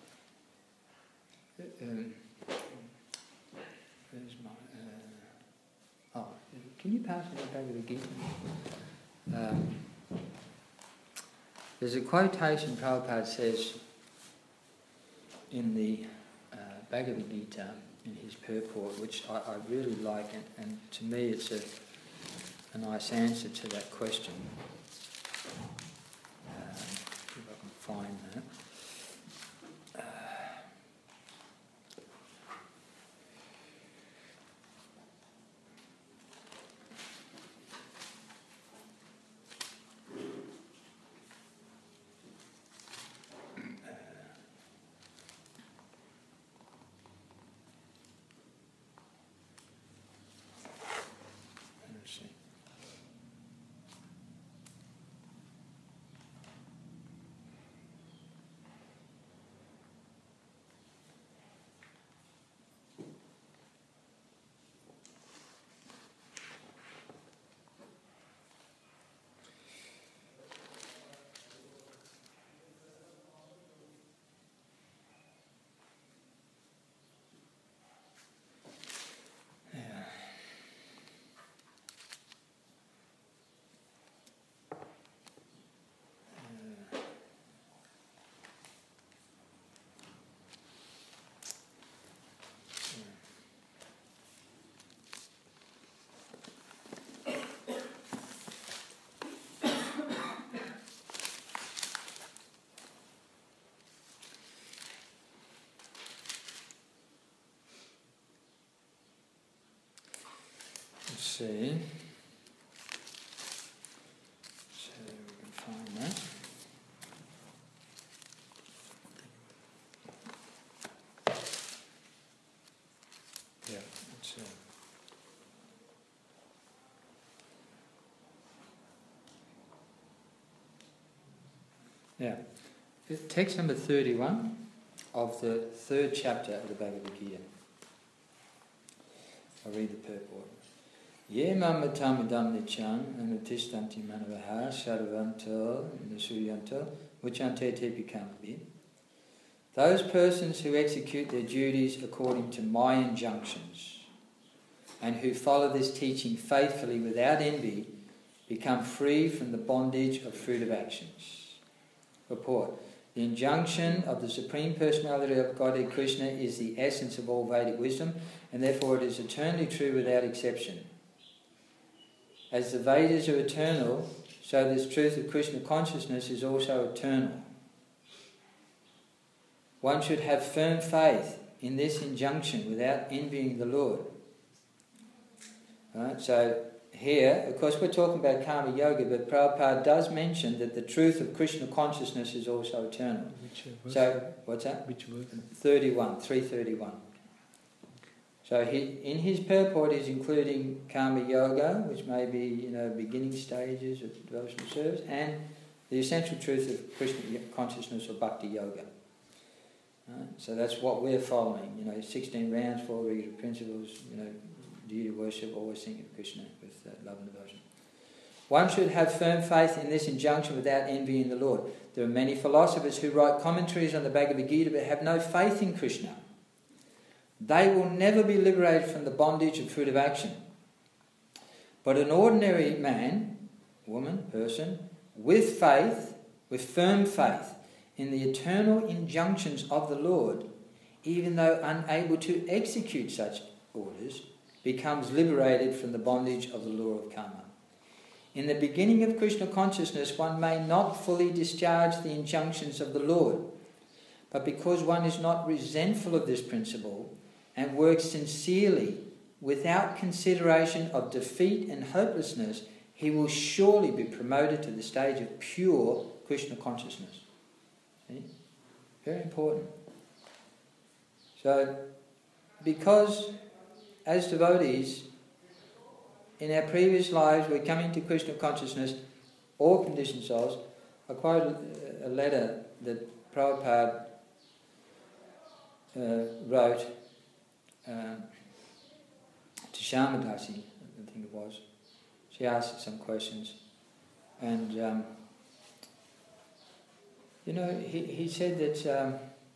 Where's my? Can you pass me that Bhagavad Gita? There's a quotation Prabhupada says in the Bhagavad Gita in his purport, which I really like, and to me it's a nice answer to that question. If I can find that. See, so we can find that. Yeah, let's see. Yeah, text number 31 of the 3rd chapter of the Bhagavad Gita. I'll read the purport. Ye mamatam idam nityam anutistanti manavaha sarvanto nasuyanto uchante te pikamabi. Those persons who execute their duties according to my injunctions and who follow this teaching faithfully without envy become free from the bondage of fruitive actions. Report. The injunction of the Supreme Personality of Godhead Krishna is the essence of all Vedic wisdom, and therefore it is eternally true without exception. As the Vedas are eternal, so this truth of Krishna consciousness is also eternal. One should have firm faith in this injunction without envying the Lord. Right, so here, of course, we're talking about karma yoga, but Prabhupada does mention that the truth of Krishna consciousness is also eternal. Which verse? So, what's that? Which verse? 331. So in his purport he's including Karma Yoga, which may be beginning stages of devotional service, and the essential truth of Krishna consciousness or Bhakti Yoga. So that's what we're following. 16 rounds, 4 regular principles. Duty worship, always think of Krishna with love and devotion. One should have firm faith in this injunction without envying the Lord. There are many philosophers who write commentaries on the Bhagavad Gita but have no faith in Krishna. They will never be liberated from the bondage of fruit of action. But an ordinary man, woman, person, with faith, with firm faith in the eternal injunctions of the Lord, even though unable to execute such orders, becomes liberated from the bondage of the law of karma. In the beginning of Krishna consciousness, one may not fully discharge the injunctions of the Lord, but because one is not resentful of this principle and works sincerely without consideration of defeat and hopelessness, he will surely be promoted to the stage of pure Krishna consciousness. See? Very important. So, because as devotees, in our previous lives we're coming to Krishna consciousness, all conditioned souls. I quoted a letter that Prabhupada wrote to Shamadasi, I think it was. She asked some questions, and he said that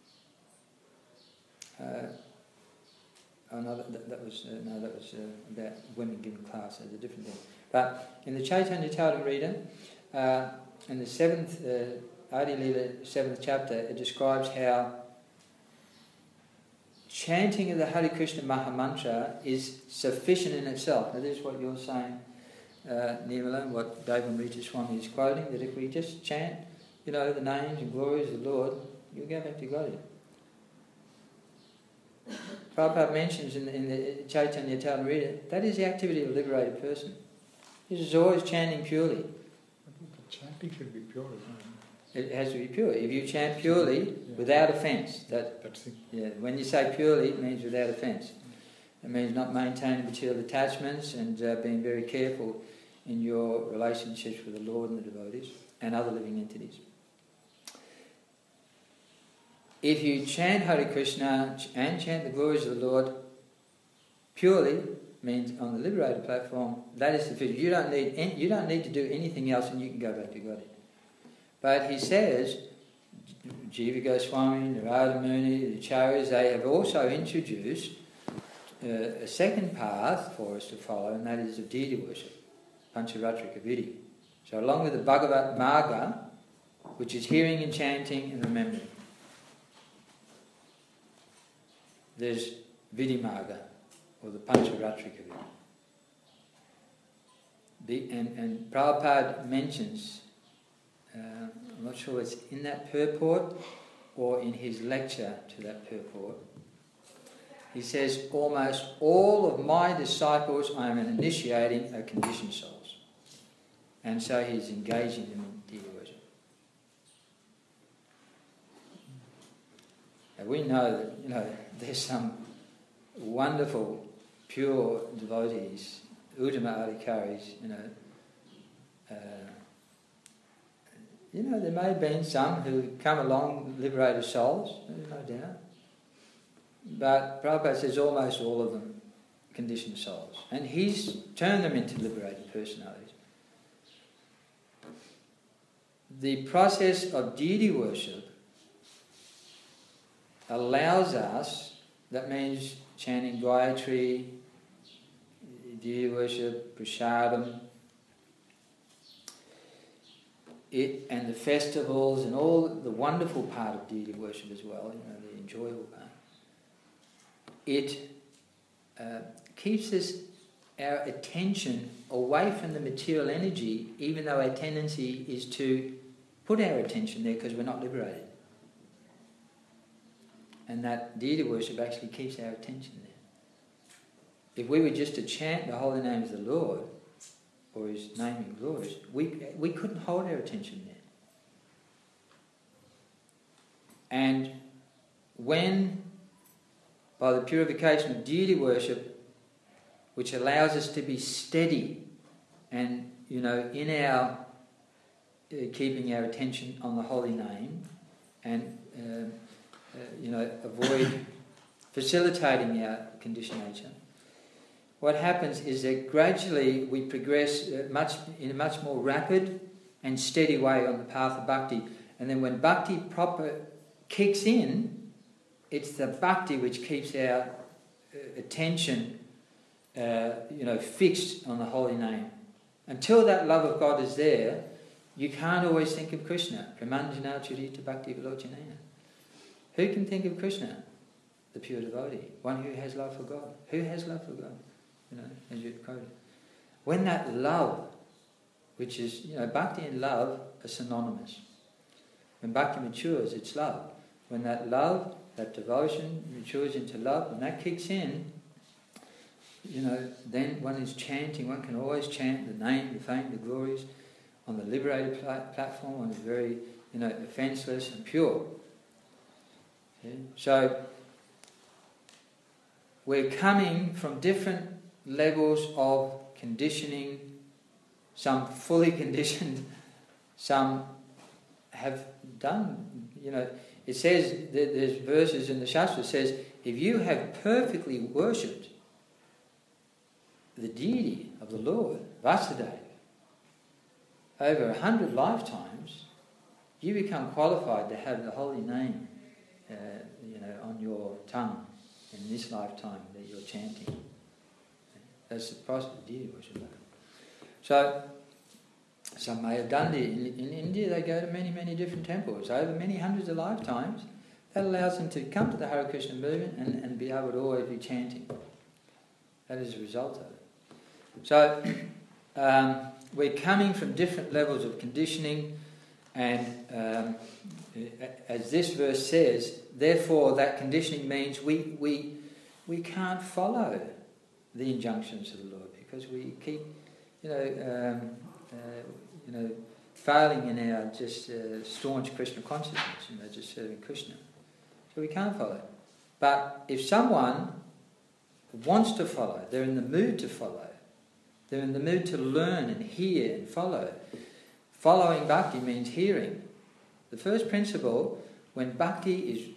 that was about women giving class. It's a different thing. But in the Chaitanya Charitamrita, in the 7th Adi Lila 7th chapter, it describes how chanting of the Hare Krishna Mahamantra is sufficient in itself. Now this is what you're saying, Nirmala, and what Devamrita Swami is quoting, that if we just chant, the names and glories of the Lord, you'll go back to God. Prabhupada mentions in the Chaitanya Charitamrita, that is the activity of a liberated person. This is always chanting purely. The chanting should be pure, isn't it? It has to be pure. If you chant purely, without offence, that's it. Yeah, when you say purely, it means without offence. It means not maintaining material attachments and being very careful in your relationships with the Lord and the devotees and other living entities. If you chant Hare Krishna and chant the glories of the Lord purely, means on the liberated platform, that is sufficient. You don't need to do anything else, and you can go back to God. But he says, Jiva Goswami, Narada Muni, the Acharyas, they have also introduced a second path for us to follow, and that is of deity worship, Pancharatrika Vidhi. So along with the Bhagavat Marga, which is hearing and chanting and remembering, there's Vidhi Marga, or the Pancharatrika Vidhi. And Prabhupada mentions, I'm not sure it's in that purport or in his lecture to that purport, he says, almost all of my disciples I am initiating are conditioned souls. And so he's engaging them in deity worship. And we know that, there's some wonderful, pure devotees, Uttama Adhikaris, there may have been some who come along, liberated souls, no doubt. But Prabhupada says almost all of them conditioned souls. And he's turned them into liberated personalities. The process of deity worship allows us, that means chanting Gayatri, deity worship, prasadam, and the festivals and all the wonderful part of deity worship as well, the enjoyable part. It keeps our attention away from the material energy, even though our tendency is to put our attention there because we're not liberated. And that deity worship actually keeps our attention there. If we were just to chant the holy names of the Lord, or his name and glories, we couldn't hold our attention there. And when by the purification of deity worship, which allows us to be steady and, in our keeping our attention on the holy name and, avoid facilitating our conditioned nature. What happens is that gradually we progress in a much more rapid and steady way on the path of bhakti. And then when bhakti proper kicks in, it's the bhakti which keeps our attention, fixed on the holy name. Until that love of God is there, you can't always think of Krishna. Pramanjana Churita Bhakti Vilochanena. Who can think of Krishna? The pure devotee, one who has love for God. Who has love for God? As you quoted. When that love, which is, bhakti and love are synonymous. When bhakti matures, it's love. When that love, that devotion matures into love, when that kicks in, then one is chanting. One can always chant the name, the fame, the glories on the liberated platform. One is very, offenceless and pure. Okay? So we're coming from different levels of conditioning. Some fully conditioned, some have done. It says there's verses in the Shastra that says if you have perfectly worshipped the deity of the Lord, Vasudeva, over 100 lifetimes, you become qualified to have the holy name, on your tongue in this lifetime that you're chanting. That's the process of deity worship. So, some may have done it. In India, they go to many, many different temples over many hundreds of lifetimes. That allows them to come to the Hare Krishna movement and be able to always be chanting. That is a result of it. So, we're coming from different levels of conditioning, and as this verse says, therefore that conditioning means we can't follow the injunctions of the Lord because we keep, failing in our just staunch Krishna consciousness, just serving Krishna. So we can't follow. But if someone wants to follow, they're in the mood to follow, they're in the mood to learn and hear and follow. Following bhakti means hearing. The first principle, when bhakti is,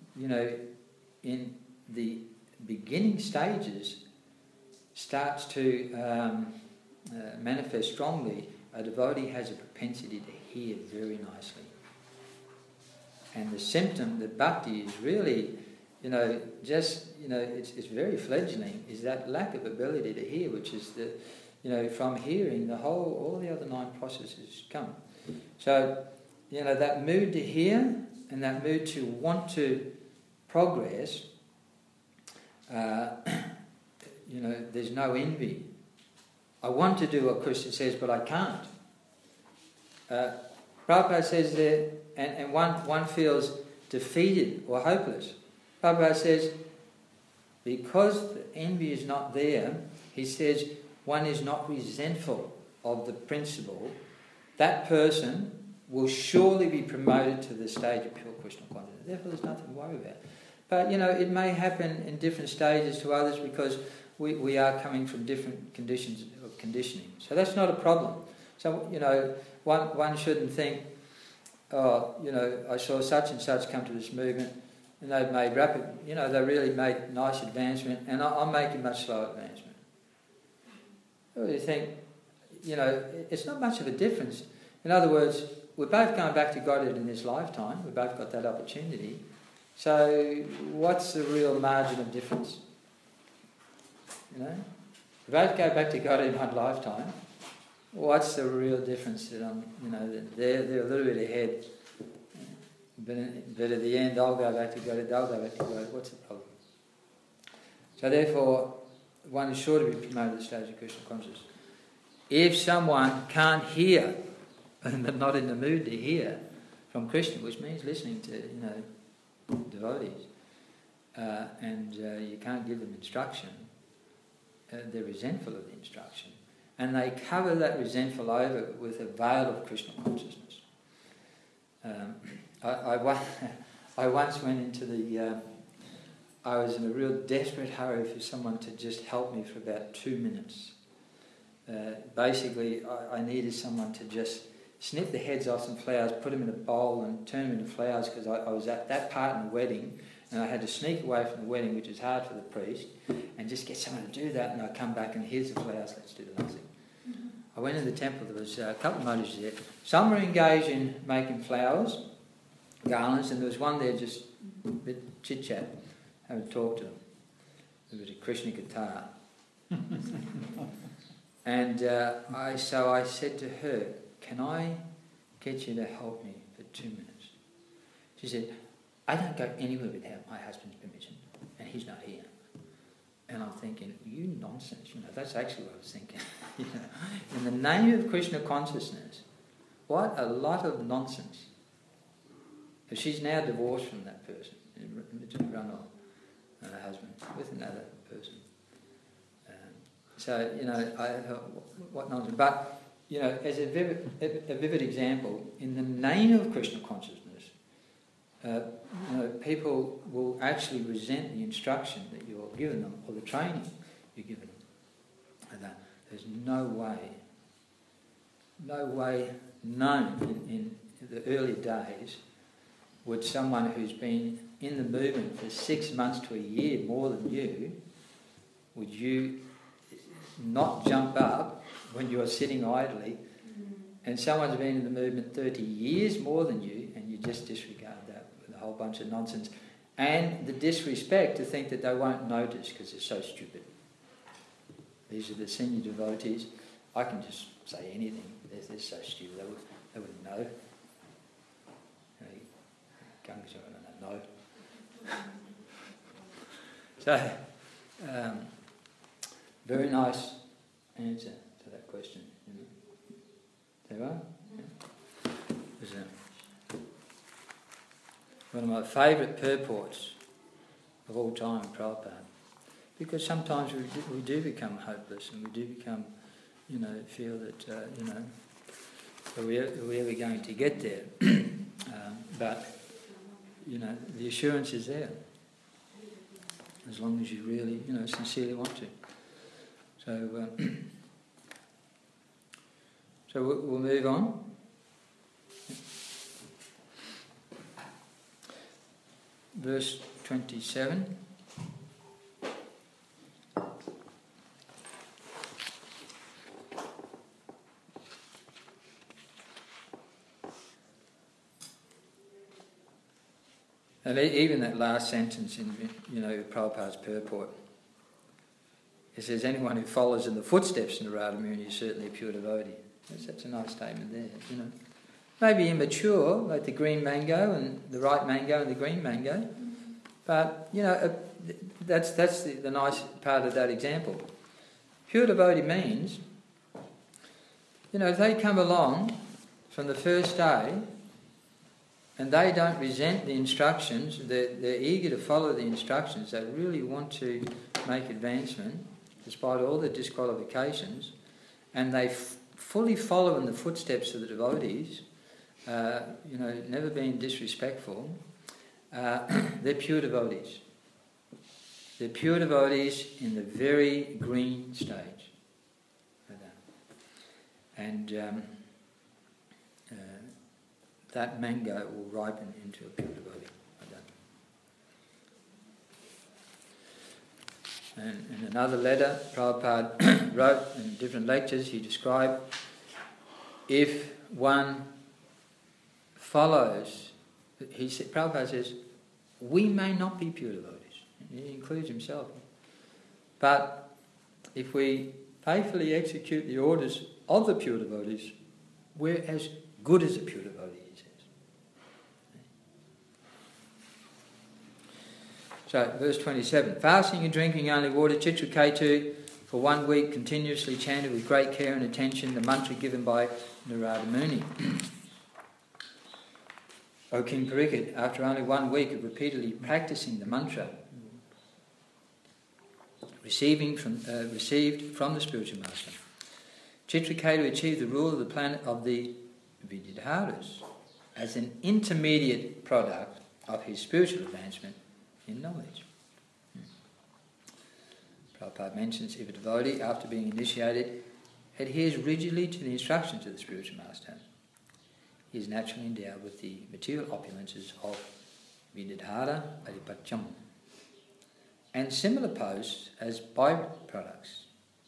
in the beginning stages, starts to manifest strongly, a devotee has a propensity to hear very nicely. And the symptom that bhakti is really, it's very fledgling, is that lack of ability to hear, which is from hearing all the other 9 processes come. So, that mood to hear and that mood to want to progress, there's no envy. I want to do what Krishna says, but I can't. Prabhupada says there, and one feels defeated or hopeless. Prabhupada says, because the envy is not there, he says, one is not resentful of the principle, that person will surely be promoted to the stage of pure Krishna consciousness. Therefore, there's nothing to worry about. But, it may happen in different stages to others because we are coming from different conditions of conditioning. So that's not a problem. So, one shouldn't think, I saw such and such come to this movement and they've made rapid, they really made nice advancement and I'm making much slower advancement. You think, it's not much of a difference. In other words, we're both going back to Godhead in this lifetime. We've both got that opportunity. So what's the real margin of difference? We both go back to Godhead in one lifetime. What's the real difference that that they're a little bit ahead. But at the end, I'll go back to Godhead, they'll go back to Godhead. What's the problem? So therefore, one is sure to be promoted to the stage of Krishna consciousness. If someone can't hear, but not in the mood to hear from Krishna, which means listening to devotees, and you can't give them instruction, they're resentful of the instruction, and they cover that resentful over with a veil of Krishna consciousness. I once went into the I was in a real desperate hurry for someone to just help me for about 2 minutes. Basically, I needed someone to just snip the heads off some flowers, put them in a bowl and turn them into flowers, because I was at that part in the wedding and I had to sneak away from the wedding, which is hard for the priest, and just get someone to do that, and I'd come back and here's the flowers, let's do the nothing. I went in the temple, there was a couple of monks there. Some were engaged in making flowers, garlands, and there was one there just a bit chit-chat, having a talk to them. There was a Krishna guitar. And so I said to her, can I get you to help me for 2 minutes? She said, I don't go anywhere without my husband's permission, and he's not here. And I'm thinking, you nonsense, that's actually what I was thinking. In the name of Krishna consciousness, what a lot of nonsense. But she's now divorced from that person, run off, her husband, with another person. So, I thought, what nonsense. But, as a vivid example, in the name of Krishna consciousness, people will actually resent the instruction that you're giving them, or the training you're giving them. There's no way known in the early days would someone who's been in the movement for 6 months to a year more than you, would you not jump up when you're sitting idly, and someone's been in the movement 30 years more than you, and you just disregard that with a whole bunch of nonsense, and the disrespect to think that they won't notice because they're so stupid. These are the senior devotees. I can just say anything. They're so stupid. They wouldn't know. Gangas don't know. So, very nice answer to that question. There are. There's one of my favourite purports of all time, Prabhupada, because sometimes we do become hopeless, and we do become, feel that, are we ever going to get there? But, the assurance is there, as long as you really, sincerely want to. So we'll move on. Verse 27. And even that last sentence in, Prabhupada's purport, it says, anyone who follows in the footsteps of Narada Muni is certainly a pure devotee. That's a nice statement there, Maybe immature, like the green mango and the ripe mango and the green mango, but, that's the nice part of that example. Pure devotee means, if they come along from the first day and they don't resent the instructions, they're eager to follow the instructions, they really want to make advancement, despite all the disqualifications, and they fully follow in the footsteps of the devotees, never being disrespectful, they're pure devotees. They're pure devotees in the very green stage. And that mango will ripen into a pure devotee. And in another letter, Prabhupada wrote in different lectures, he described, if one follows, Prabhupada says, we may not be pure devotees. He includes himself. But if we faithfully execute the orders of the pure devotees, we're as good as a pure devotee, he says. So, verse 27. Fasting and drinking only water, Chitraketu, for 1 week continuously chanted with great care and attention the mantra given by Narada Muni. O King Parikshit, after only 1 week of repeatedly practicing the mantra, received from the spiritual master, Chitraketu achieved the rule of the planet of the Vidyadharas as an intermediate product of his spiritual advancement in knowledge. Prabhupada mentions, if a devotee, after being initiated, adheres rigidly to the instructions of the spiritual master, he is naturally endowed with the material opulences of Vinidhara Adipatcham and similar posts as byproducts.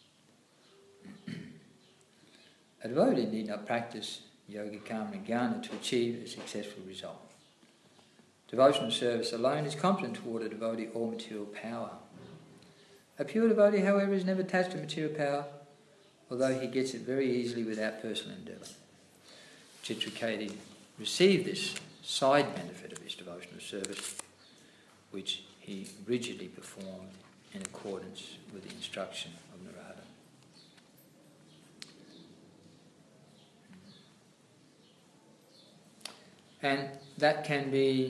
A devotee need not practice yoga, karma and jnana to achieve a successful result. Devotional service alone is competent toward a devotee or material power. A pure devotee, however, is never attached to material power, although he gets it very easily without personal endeavour. Chitraketu received this side benefit of his devotional service, which he rigidly performed in accordance with the instruction of Narada. And that can be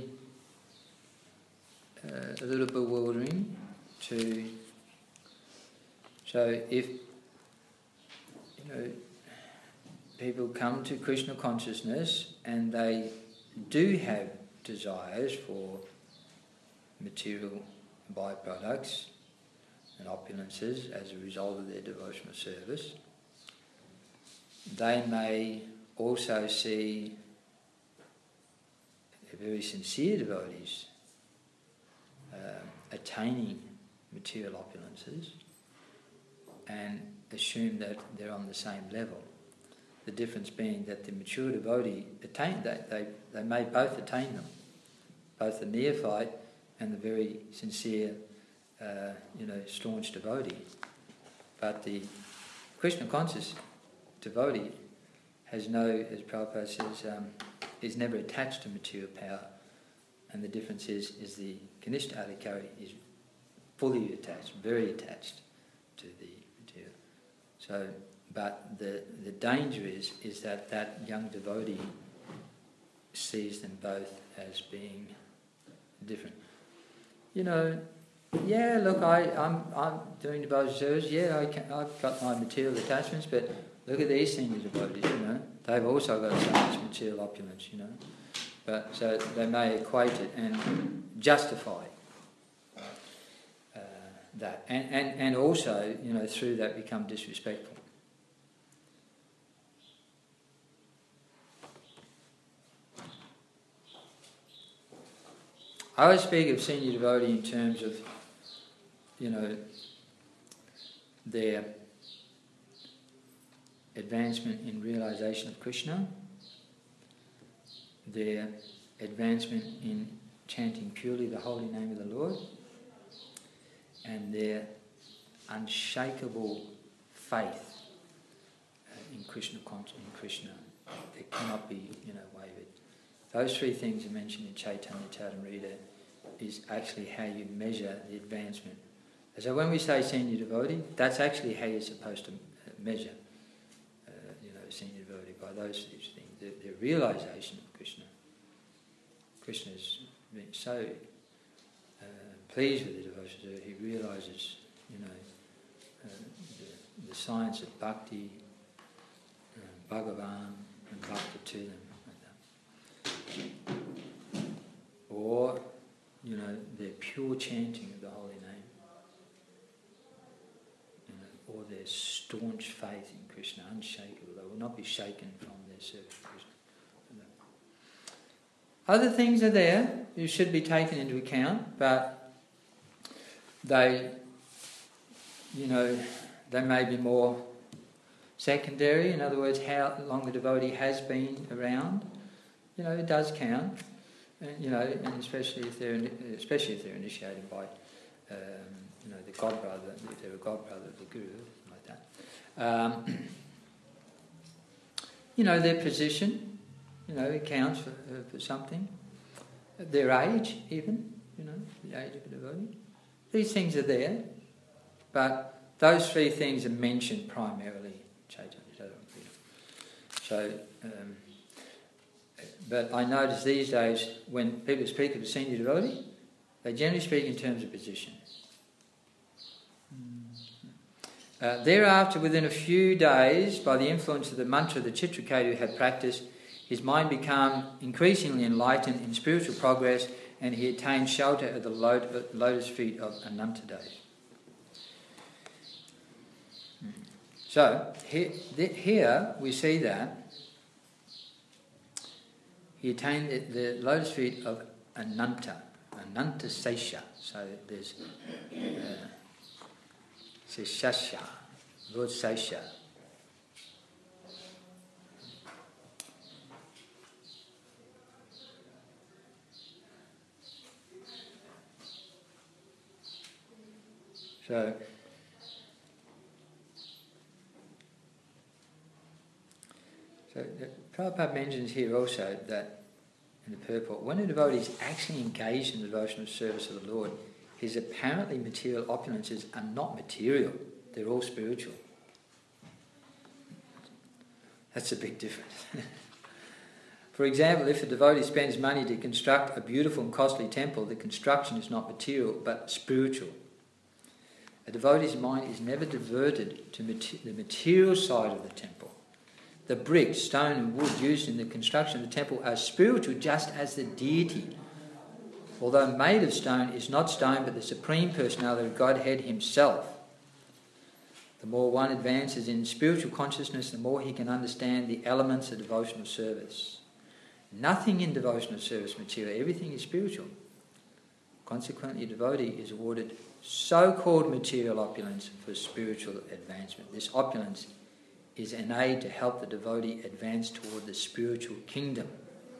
a little bewildering to... So if people come to Krishna consciousness and they do have desires for material byproducts and opulences as a result of their devotional service, they may also see very sincere devotees attaining material opulences and assume that they're on the same level. The difference being that the mature devotee attain that they may both attain them, both the neophyte and the very sincere, staunch devotee. But the Krishna conscious devotee has no, as Prabhupada says, is never attached to material power, and the difference is the Kanishta Adhikari is fully attached, very attached to the material. So, but the danger is that young devotee sees them both as being different. I'm doing devotional service. Yeah, I've got my material attachments, but look at these senior devotees. They've also got so much material opulence. But so they may equate it and justify that, and also through that become disrespectful. I always speak of senior devotee in terms of, their advancement in realization of Krishna, their advancement in chanting purely the holy name of the Lord, and their unshakable faith in Krishna consciousness, in Krishna. There cannot be, wavered. Those three things are mentioned in Chaitanya Charitamrita is actually how you measure the advancement. And so when we say senior devotee, that's actually how you're supposed to measure, senior devotee, by those things. The realization of Krishna. Krishna's been so pleased with the devotion that he realizes, the science of bhakti, Bhagavan, and bhakti to them. Or, their pure chanting of the holy name, or their staunch faith in Krishna, unshakable. They will not be shaken from their service to Krishna. Other things are there who should be taken into account, but they may be more secondary. In other words, how long the devotee has been around. It does count. And especially if they're initiated by, the godbrother, if they're a godbrother of the Guru, like that. Their position, it counts for something. Their age, even, the age of a devotee. These things are there, but those three things are mentioned primarily in Chaitanya Charitamrita. So. But I notice these days, when people speak of a senior devotee, they generally speak in terms of position. Thereafter, within a few days, by the influence of the mantra that Chitraketu had practiced, his mind became increasingly enlightened in spiritual progress, and he attained shelter at the lotus feet of Anantadev. So here we see that he attained the lotus feet of Ananta Sesha. So there's Seshasha, Lord Sesha. So Prabhupada mentions here also that in the purport, when a devotee is actually engaged in the devotional service of the Lord, his apparently material opulences are not material, they're all spiritual. That's a big difference. For example, if a devotee spends money to construct a beautiful and costly temple, the construction is not material but spiritual. A devotee's mind is never diverted to the material side of the temple. The brick, stone and wood used in the construction of the temple are spiritual just as the deity, although made of stone, is not stone but the Supreme Personality of Godhead himself. The more one advances in spiritual consciousness, the more he can understand the elements of devotional service. Nothing in devotional service material, everything is spiritual. Consequently, a devotee is awarded so-called material opulence for spiritual advancement. This opulence is an aid to help the devotee advance toward the spiritual kingdom.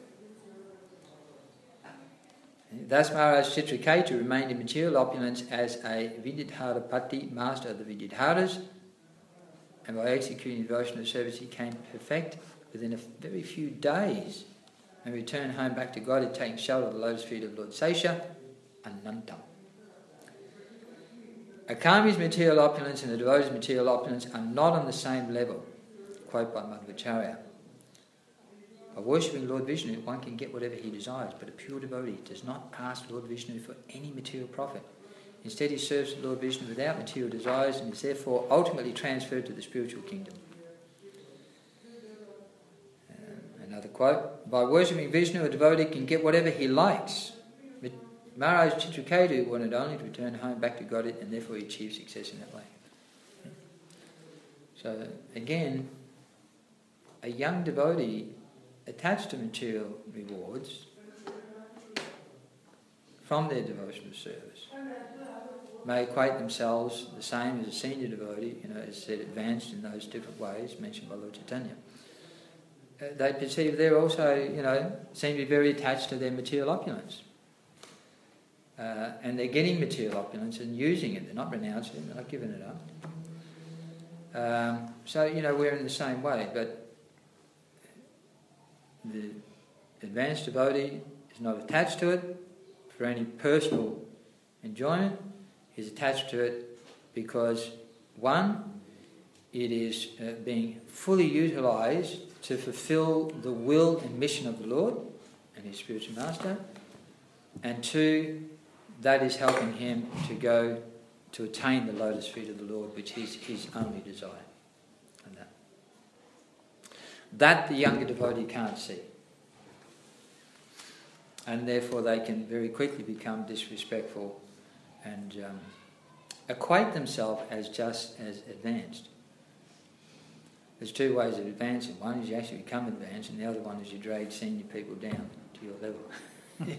Thus Maharaj Chitraketu remained in material opulence as a Vidyadharapati, master of the Vidyadharas, and by executing devotional service he came perfect within a very few days and returned home back to God, taking shelter of the lotus feet of Lord Sesha, Ananta. A kami's material opulence and the devotee's material opulence are not on the same level. Quote by Madhvacharya. By worshipping Lord Vishnu, one can get whatever he desires, but a pure devotee does not ask Lord Vishnu for any material profit. Instead, he serves Lord Vishnu without material desires and is therefore ultimately transferred to the spiritual kingdom. Another quote. By worshipping Vishnu, a devotee can get whatever he likes. Maharaj Chitraketu wanted only to return home back to Godhead and therefore he achieved success in that way. So again, a young devotee attached to material rewards from their devotional service may equate themselves the same as a senior devotee, as said, advanced in those different ways mentioned by Lord Chaitanya. They perceive they're also, seem to be very attached to their material opulence. And they're getting material opulence and using it. They're not renouncing it, they're not giving it up. So, we're in the same way, but the advanced devotee is not attached to it for any personal enjoyment. He's attached to it because, one, it is being fully utilised to fulfil the will and mission of the Lord and his spiritual master, and two, that is helping him to go to attain the lotus feet of the Lord, which is his only desire. And that the younger devotee can't see. And therefore they can very quickly become disrespectful and equate themselves as just as advanced. There's two ways of advancing. One is you actually become advanced, and the other one is you drag senior people down to your level.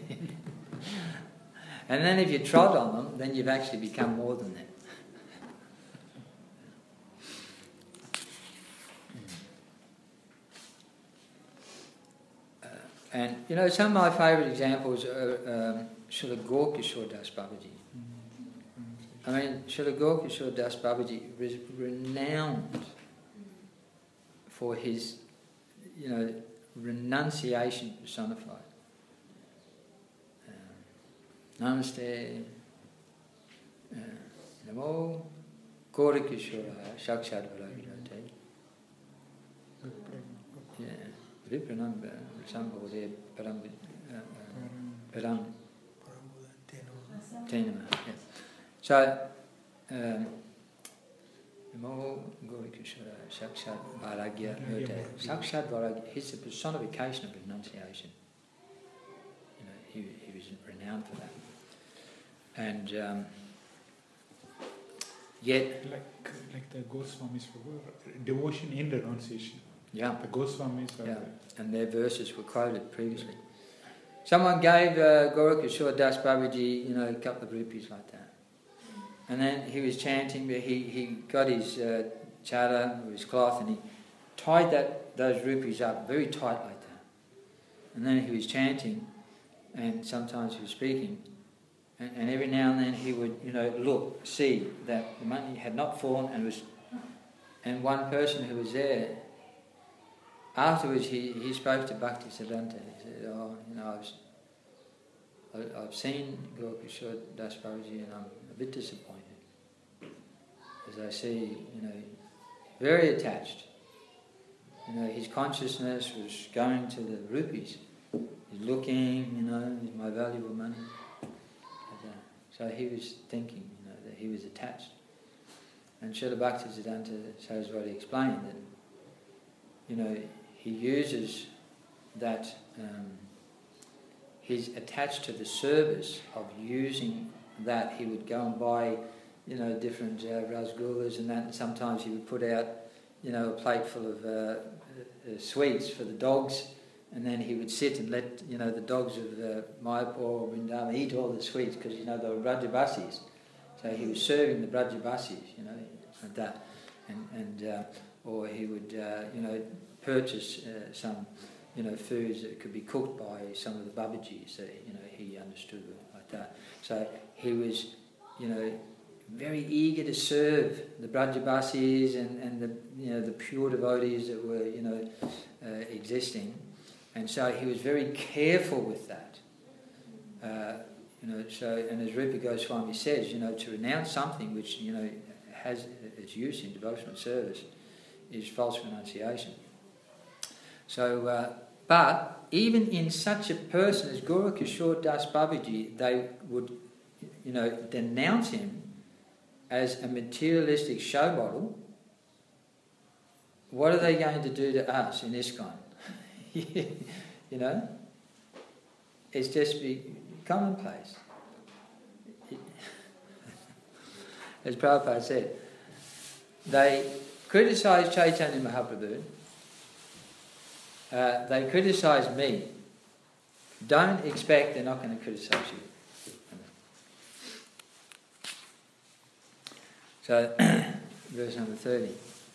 And then if you trod on them, then you've actually become more than that. And, some of my favourite examples are Srila Gaurkishore Das Babaji. I mean, Srila Gaurkishore Das Babaji was renowned for his, renunciation personified. Namaste, Namo, Gaurkishora, Sakshat Varagirate. Vipranam, Sambhode, Param, Tenama. So, Namo, Gaurkishora, Sakshat Varagirate. Sakshat Varagirate, he's the personification of renunciation. He was renowned for that. And Yet, like the Goswamis were devotion in renunciation. yeah, The Goswamis are yeah, and their verses were quoted previously. Someone gave Gorakishore Das Babaji, a couple of rupees like that. And then he was chanting, but he got his chadar or his cloth and he tied those rupees up very tight like that. And then he was chanting, and sometimes he was speaking, and every now and then he would, see that the money had not fallen, and one person who was there, afterwards he spoke to Bhaktisiddhanta. He said, I've seen Gorakishore Das Babaji and I'm a bit disappointed. As I see, very attached. His consciousness was going to the rupees. He's looking, is my valuable money. So he was thinking, that he was attached. And Srila Bhaktisiddhanta Saraswati explained that, he uses that he's attached to the service of using that. He would go and buy, different rasgullas and that, and sometimes he would put out, a plate full of sweets for the dogs, and then he would sit and let, the dogs of Mayapur or Vrindavan eat all the sweets, because, they were Brajabasis. So he was serving the Brajabasis, like that. Or he would, purchase some, foods that could be cooked by some of the Babajis that, he understood like that. So he was, very eager to serve the Brajabasis and the, the pure devotees that were, existing. And so he was very careful with that. And as Rupa Goswami says, to renounce something which, has its use in devotional service is false renunciation. So, but even in such a person as Gorakishore Das Babaji, they would, denounce him as a materialistic show model. What are they going to do to us in ISKCON? It's just be commonplace. As Prabhupada said, they criticise Chaitanya Mahaprabhu, they criticise me. Don't expect they're not going to criticise you. So, verse number 30.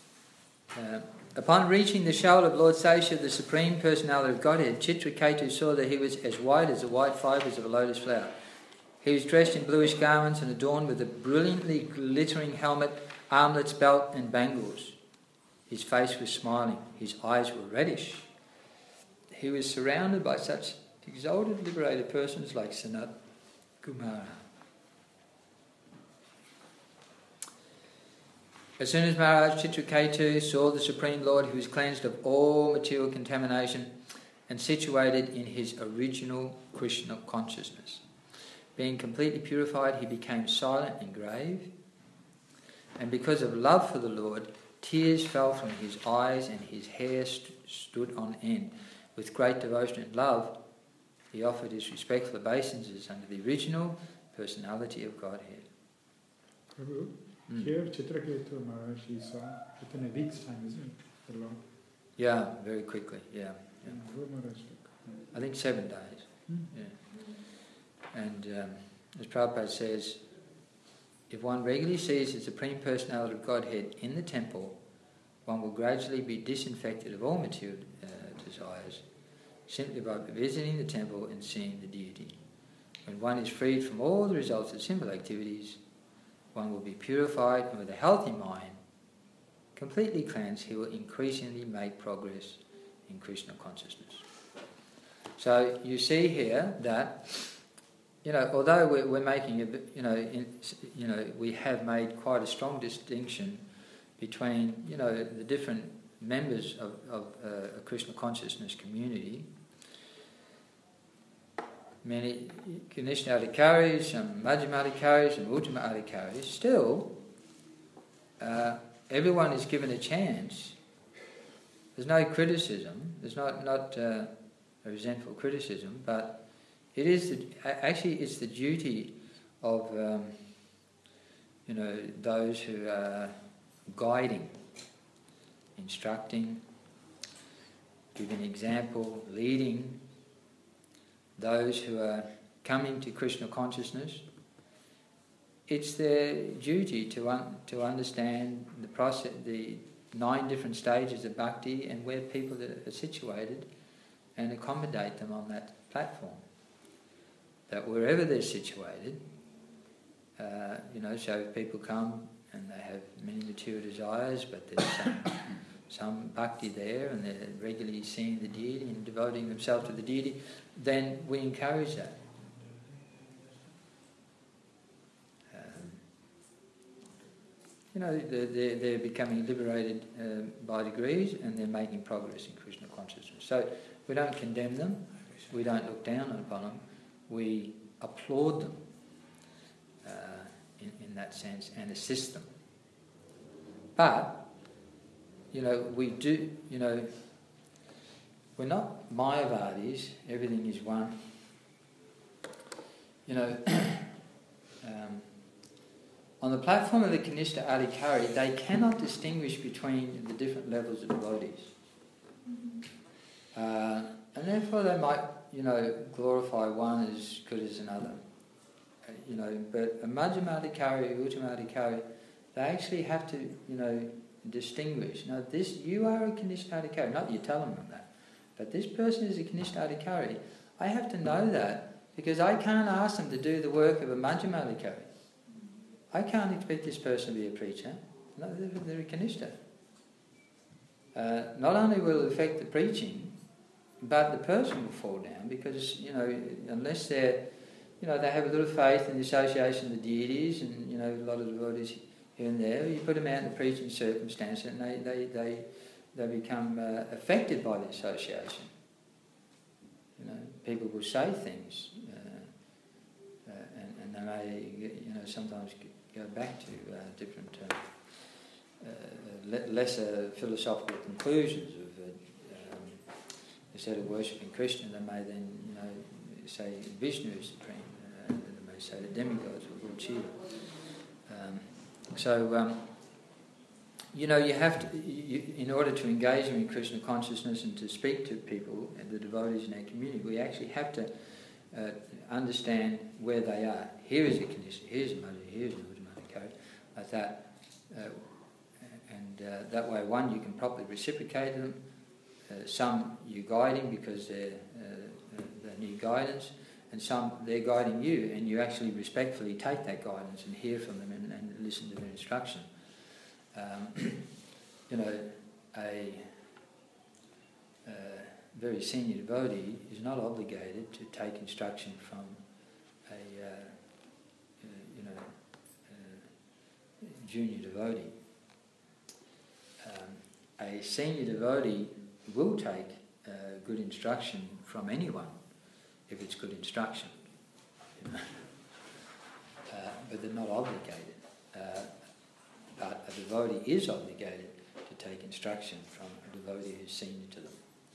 Upon reaching the shoal of Lord Sesha, the Supreme Personality of Godhead, Chitraketu saw that he was as white as the white fibres of a lotus flower. He was dressed in bluish garments and adorned with a brilliantly glittering helmet, armlets, belt and bangles. His face was smiling. His eyes were reddish. He was surrounded by such exalted, liberated persons like Sanat Kumara. As soon as Maharaj Chitraketu saw the Supreme Lord, he was cleansed of all material contamination and situated in his original Krishna consciousness. Being completely purified, he became silent and grave. And because of love for the Lord, tears fell from his eyes and his hair stood on end. With great devotion and love, he offered his respectful obeisances under the original personality of Godhead. Prabhu, here Chitraketu Maharaj he saw within a week's time, isn't it? The Lord. Yeah, very quickly, yeah. Maharaj I think 7 days. Yeah. And as Prabhupada says, if one regularly sees the Supreme Personality of Godhead in the temple, one will gradually be disinfected of all material desires, simply by visiting the temple and seeing the deity. When one is freed from all the results of simple activities, one will be purified, and with a healthy mind, completely cleansed, he will increasingly make progress in Krishna consciousness. So you see here that, although we're making we have made quite a strong distinction between, the different members of a Krishna consciousness community. Many Kanishna Adhikaris, some Majjhima Adhikaris, and Uttama Adhikaris, still, everyone is given a chance. There's no criticism. There's not a resentful criticism, but it is it's the duty of those who are guiding, instructing, giving example, leading, those who are coming to Krishna consciousness, it's their duty to understand the process, the 9 different stages of bhakti and where people are situated, and accommodate them on that platform. That wherever they're situated, so if people come and they have many material desires, but there's some bhakti there and they're regularly seeing the deity and devoting themselves to the deity, then we encourage that. They're becoming liberated by degrees, and they're making progress in Krishna consciousness. So we don't condemn them, we don't look down upon them, we applaud them in that sense and assist them. But, we do, we're not Mayavadis, everything is one. On the platform of the Kanishta Adhikari, they cannot distinguish between the different levels of devotees. And therefore they might, glorify one as good as another. But a Madhyama Adhikari, Uttama Adhikari, they actually have to, distinguish. Now, you are a Kanishta Adhikari, not you tell them that, but this person is a Kanishta Adhikari. I have to know that because I can't ask them to do the work of a Madhyama Adhikari. I can't expect this person to be a preacher. No, they're a Kanishta. Not only will it affect the preaching, but the person will fall down because, unless they're, they have a little faith in the association of the deities and, a lot of devotees here and there, you put them out in the preaching circumstance and they become affected by the association. People will say things and they may, sometimes go back to different lesser philosophical conclusions of instead of worshipping Krishna, they may then say Vishnu is supreme. They may say the demigods or Lord Shiva. You have to, in order to engage in Krishna consciousness and to speak to people and the devotees in our community, we actually have to understand where they are. Here is a Kanishta, here's a Madhya, here's a Uttama, like that. That way, one, you can properly reciprocate them. Some you're guiding because they need guidance, and some they're guiding you, and you actually respectfully take that guidance and hear from them and listen to their instruction. A very senior devotee is not obligated to take instruction from a junior devotee. A senior devotee will take good instruction from anyone if it's good instruction, but they're not obligated. But a devotee is obligated to take instruction from a devotee who's senior to them.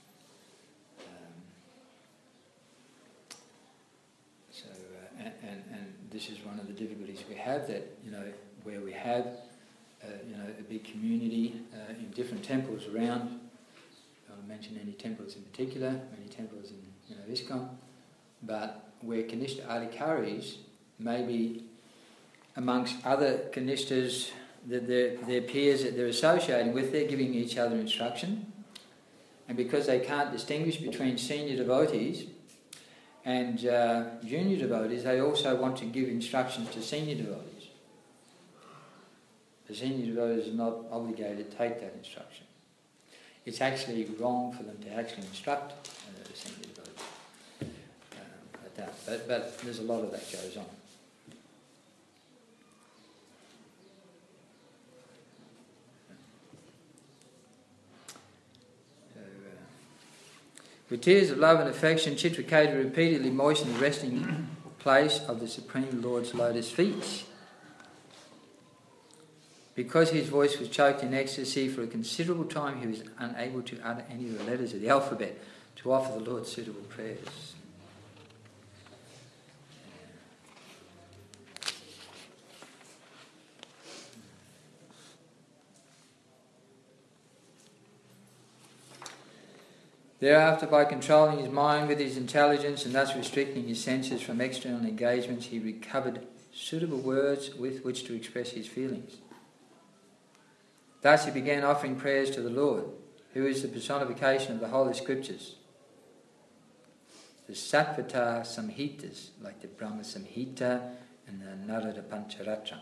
And this is one of the difficulties we have, that where we have a big community in different temples around. I won't mention any temples in particular, many temples in ISKCON, but where Kanishta Adhikaris may be amongst other Kanishtas that their peers that they're associating with, they're giving each other instruction, and because they can't distinguish between senior devotees and junior devotees, they also want to give instructions to senior devotees. The senior devotees are not obligated to take that instruction. It's actually wrong for them to actually instruct the senior devotees like that. But there's a lot of that goes on. With tears of love and affection, Chitraketu repeatedly moistened the resting place of the Supreme Lord's lotus feet. Because his voice was choked in ecstasy, for a considerable time he was unable to utter any of the letters of the alphabet to offer the Lord suitable prayers. Thereafter, by controlling his mind with his intelligence and thus restricting his senses from external engagements, he recovered suitable words with which to express his feelings. Thus he began offering prayers to the Lord, who is the personification of the Holy Scriptures. The Sattva Samhitas, like the Brahma Samhita and the Narada Pancharatra.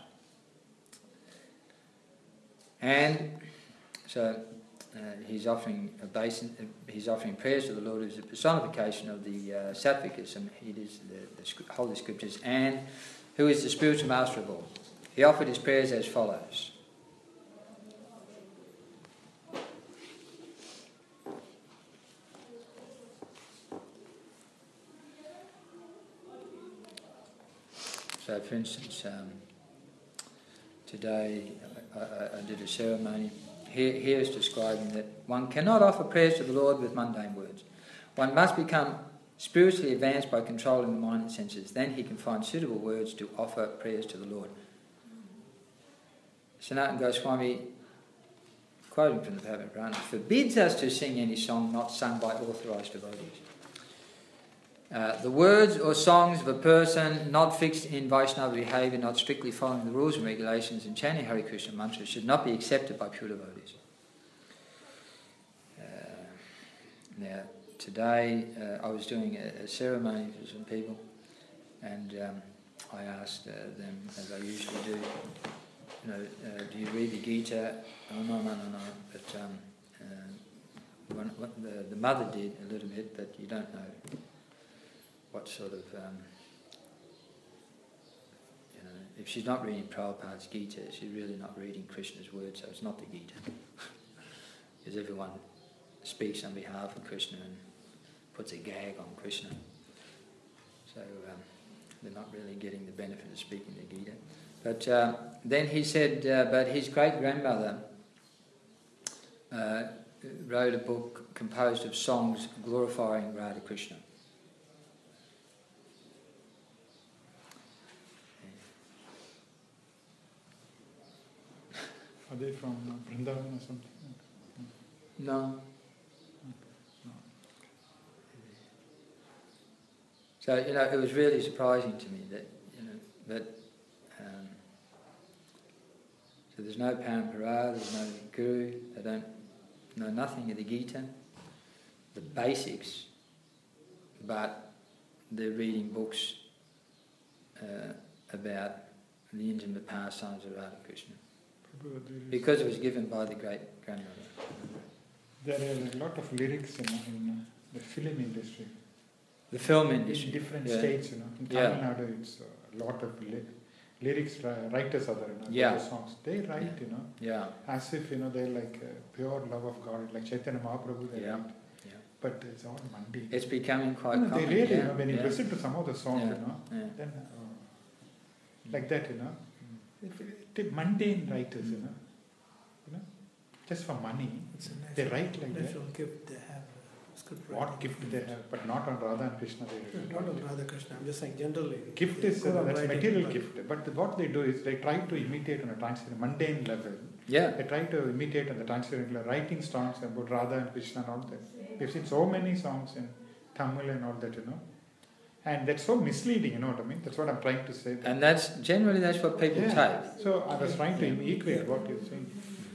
And so he's offering prayers to the Lord, who is the personification of the Sattvic Samhitas, the Holy Scriptures, and who is the spiritual master of all. He offered his prayers as follows. So, for instance, today I did a ceremony. Here is describing that one cannot offer prayers to the Lord with mundane words. One must become spiritually advanced by controlling the mind and senses. Then he can find suitable words to offer prayers to the Lord. Sanatana Goswami, quoting from the Bhagavad Purana, forbids us to sing any song not sung by authorised devotees. The words or songs of a person not fixed in Vaishnava behaviour, not strictly following the rules and regulations and chanting Hare Krishna mantras should not be accepted by pure devotees. Now, today I was doing a ceremony for some people, and I asked them, as I usually do, do you read the Gita? Oh, no. But the mother did a little bit, but you don't know what sort of, if she's not reading Prabhupada's Gita, she's really not reading Krishna's words, so it's not the Gita. Because everyone speaks on behalf of Krishna and puts a gag on Krishna. So they're not really getting the benefit of speaking the Gita. But then he said, but his great-grandmother wrote a book composed of songs glorifying Radha Krishna. Are they from Vrindavan or something? No. So, it was really surprising to me that so there's no parampara, there's no guru, they don't know nothing of the Gita, the basics, but they're reading books about the intimate pastimes of Radha Krishna. Because it was given by the great-grandmother. There are a lot of lyrics in the film industry. The film industry. In different states, In Tamil Nadu, it's a lot of lyrics writers are there, the songs. They write, as if, they're like pure love of God, like Chaitanya Mahaprabhu, they write. Yeah. But it's all mundane. It's becoming quite common. They really, when you listen to some of the songs, then like that, mundane writers, just for money, they write like natural that. Gift they have. What gift they have, but not on Radha and Krishna. Not on Radha Krishna. I'm just saying generally. Gift is that's material gift, but what they do is they try to imitate on a transcendental, mundane level. Yeah. They try to imitate on the transcendental, writing songs about Radha and Krishna and all that. We've seen so many songs in Tamil and all that, And that's so misleading, you know what I mean? That's what I'm trying to say. And that's what people take. So I was trying to equate what you're saying.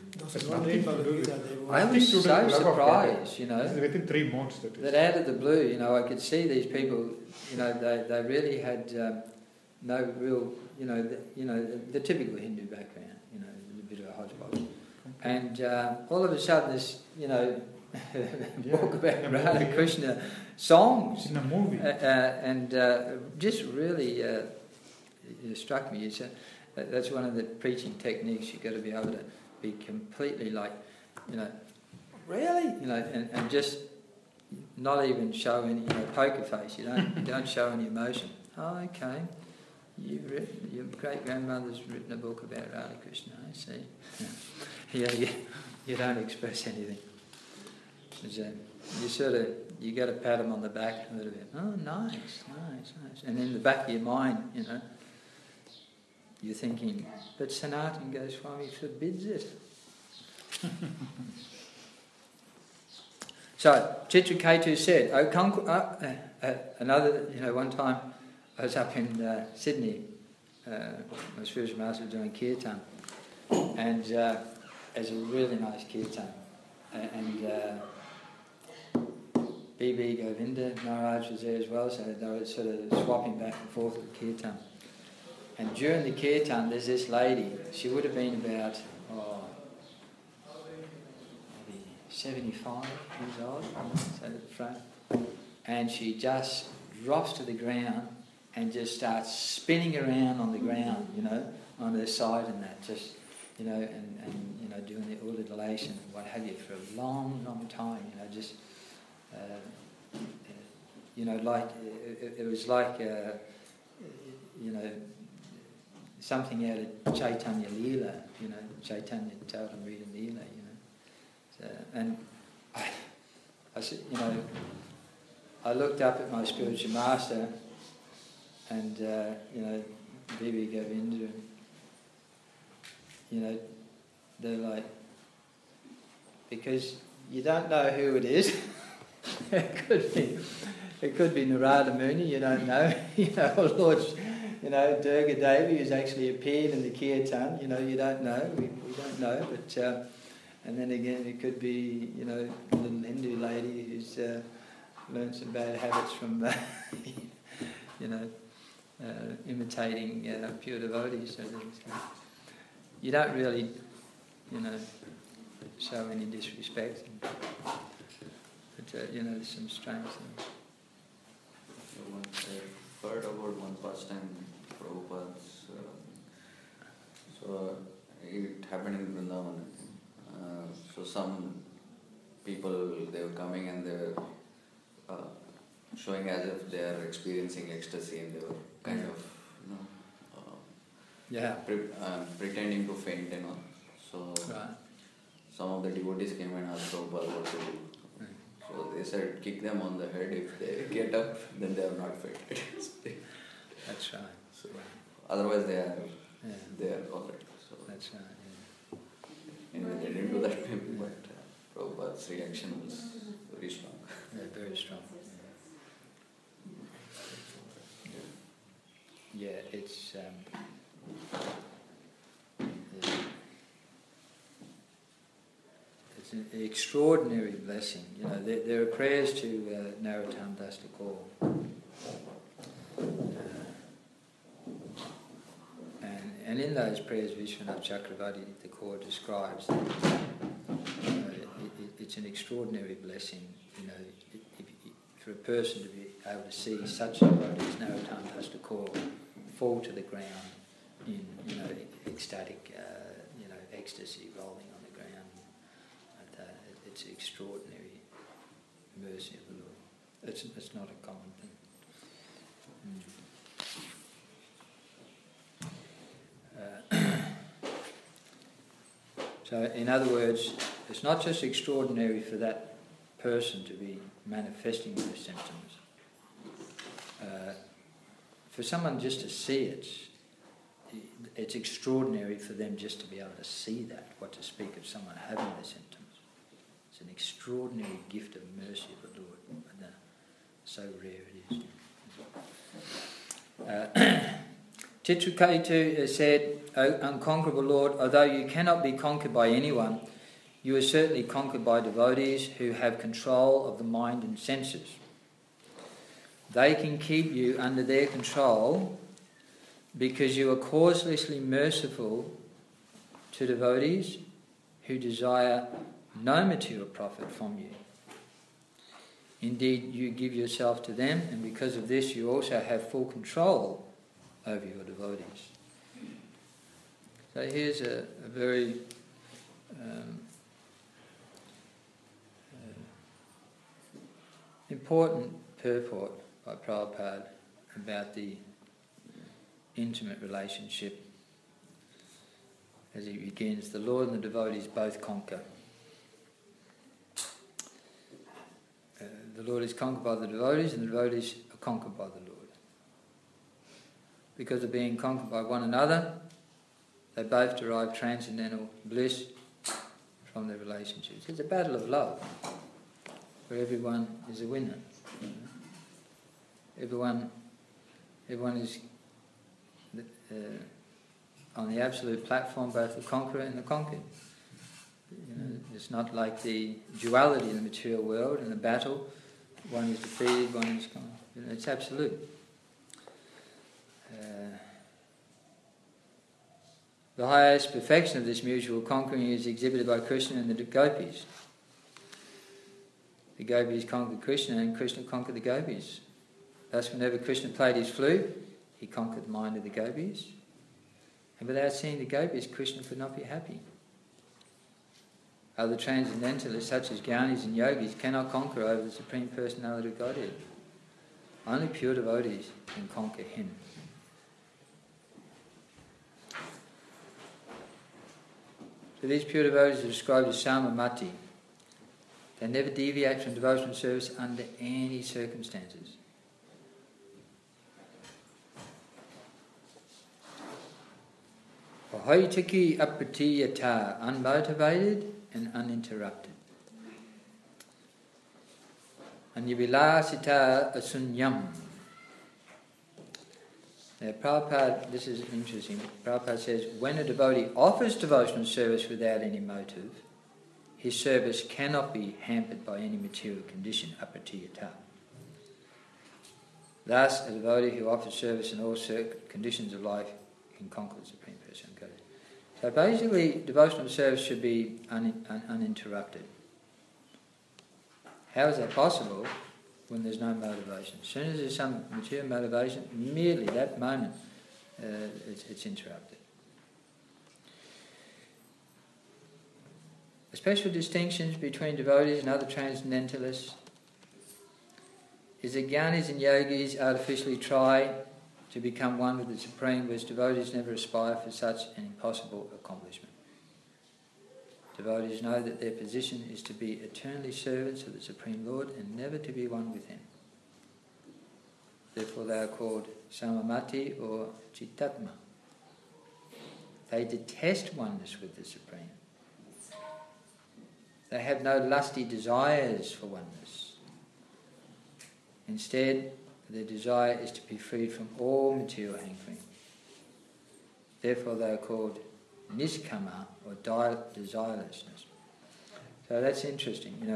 I was so surprised, within 3 months that out of the blue, I could see these people, they really had no real, the typical Hindu background, a bit of a hodgepodge. And all of a sudden this, book about Radha Krishna songs. In a movie. And just really it struck me. That's one of the preaching techniques. You've got to be able to be completely really, and just not even show any, poker face. You don't show any emotion. Oh, okay. Your great-grandmother's written a book about Radha Krishna, I see. You don't express anything. You got to pat them on the back a little bit. Oh, nice. And in the back of your mind, you're thinking, but Sanatana Goswami forbids it. So Chitraketu said, another, one time I was up in Sydney, my spiritual master was doing kirtan, and it's a really nice kirtan, and B.B. Govinda Maharaj was there as well, so they were sort of swapping back and forth with kirtan. And during the kirtan, there's this lady, she would have been about, maybe 75 years old, so at the front, and she just drops to the ground and just starts spinning around on the ground, on her side and that, just, and doing the ululation and what have you for a long, long time, just, like, it was like, something out of Chaitanya Leela, Chaitanya Charitamrita Leela, So, and I said, I looked up at my spiritual master and, B.B. Govinda, they're like, because you don't know who it is. It could be Narada Muni, you don't know. Or Lord, Durga Devi who's actually appeared in the kirtan, you don't know. We don't know, but and then again it could be, a little Hindu lady who's learned some bad habits from, imitating pure devotees. So you don't really, show any disrespect. But, there's some strange things. I heard about one past time Prabhupada's, so it happened in Vrindavan. So some people, they were coming and they were showing as if they are experiencing ecstasy, and they were kind of, pretending to faint, So right. Some of the devotees came and asked Prabhupada what to do. So they said, kick them on the head. If they get up, then they are not fainted. That's right. So, otherwise they are alright. So that's right. Anyway, they didn't do that maybe, but Prabhupada's reaction was very strong. Yeah, very strong. Yeah, it's it's an extraordinary blessing. There are prayers to Narottam Das Thakur. And in those prayers, Vishwanath Chakravarti Thakur describes that it's an extraordinary blessing, for a person to be able to see such a devotee as Narottam Das Thakur fall to the ground in, ecstatic, ecstasy, rolling on the ground. It's extraordinary mercy of the Lord. It's not a common thing. So, in other words, it's not just extraordinary for that person to be manifesting those symptoms. For someone just to see it, it's extraordinary for them just to be able to see that, what to speak of someone having the symptoms. It's an extraordinary gift of mercy of the Lord. And, so rare it is. Chitraketu said, O unconquerable Lord, although you cannot be conquered by anyone, you are certainly conquered by devotees who have control of the mind and senses. They can keep you under their control because you are causelessly merciful to devotees who desire no material profit from you. Indeed, you give yourself to them, and because of this you also have full control over your devotees. So here's a very important purport by Prabhupada about the intimate relationship. As he begins, the Lord and the devotees both conquer. The Lord is conquered by the devotees, and the devotees are conquered by the Lord. Because of being conquered by one another, they both derive transcendental bliss from their relationships. It's a battle of love. where everyone is a winner. Everyone is on the absolute platform, both the conqueror and the conquered. It's not like the duality in the material world and the battle. One is defeated, one is conquered. It's absolute. The highest perfection of this mutual conquering is exhibited by Krishna and the gopis. The gopis conquered Krishna and Krishna conquered the gopis. Thus, whenever Krishna played his flute, he conquered the mind of the gopis. And without seeing the gopis, Krishna could not be happy. Other transcendentalists, such as Gyanis and Yogis, cannot conquer over the Supreme Personality of Godhead. Only pure devotees can conquer him. So these pure devotees are described as samamati. They never deviate from devotional service under any circumstances. Ahoitaki apatiyata, unmotivated and uninterrupted. Anyavilasita asunyam. Now Prabhupada, this is interesting, Prabhupada says, when a devotee offers devotional service without any motive, his service cannot be hampered by any material condition, apatiyata. Thus, a devotee who offers service in all conditions of life can conquer the Supreme Person of Godhead. So basically, devotional service should be uninterrupted. How is that possible when there's no motivation? As soon as there's some material motivation, immediately that moment it's interrupted. The special distinctions between devotees and other transcendentalists is that Gyanis and Yogis artificially try to become one with the Supreme, whereas devotees never aspire for such an impossible accomplishment. Devotees know that their position is to be eternally servants of the Supreme Lord and never to be one with him. Therefore they are called samamati or chittatma. They detest oneness with the Supreme. They have no lusty desires for oneness. Instead, their desire is to be freed from all material hankering. Therefore they are called niskama, or desirelessness. So that's interesting.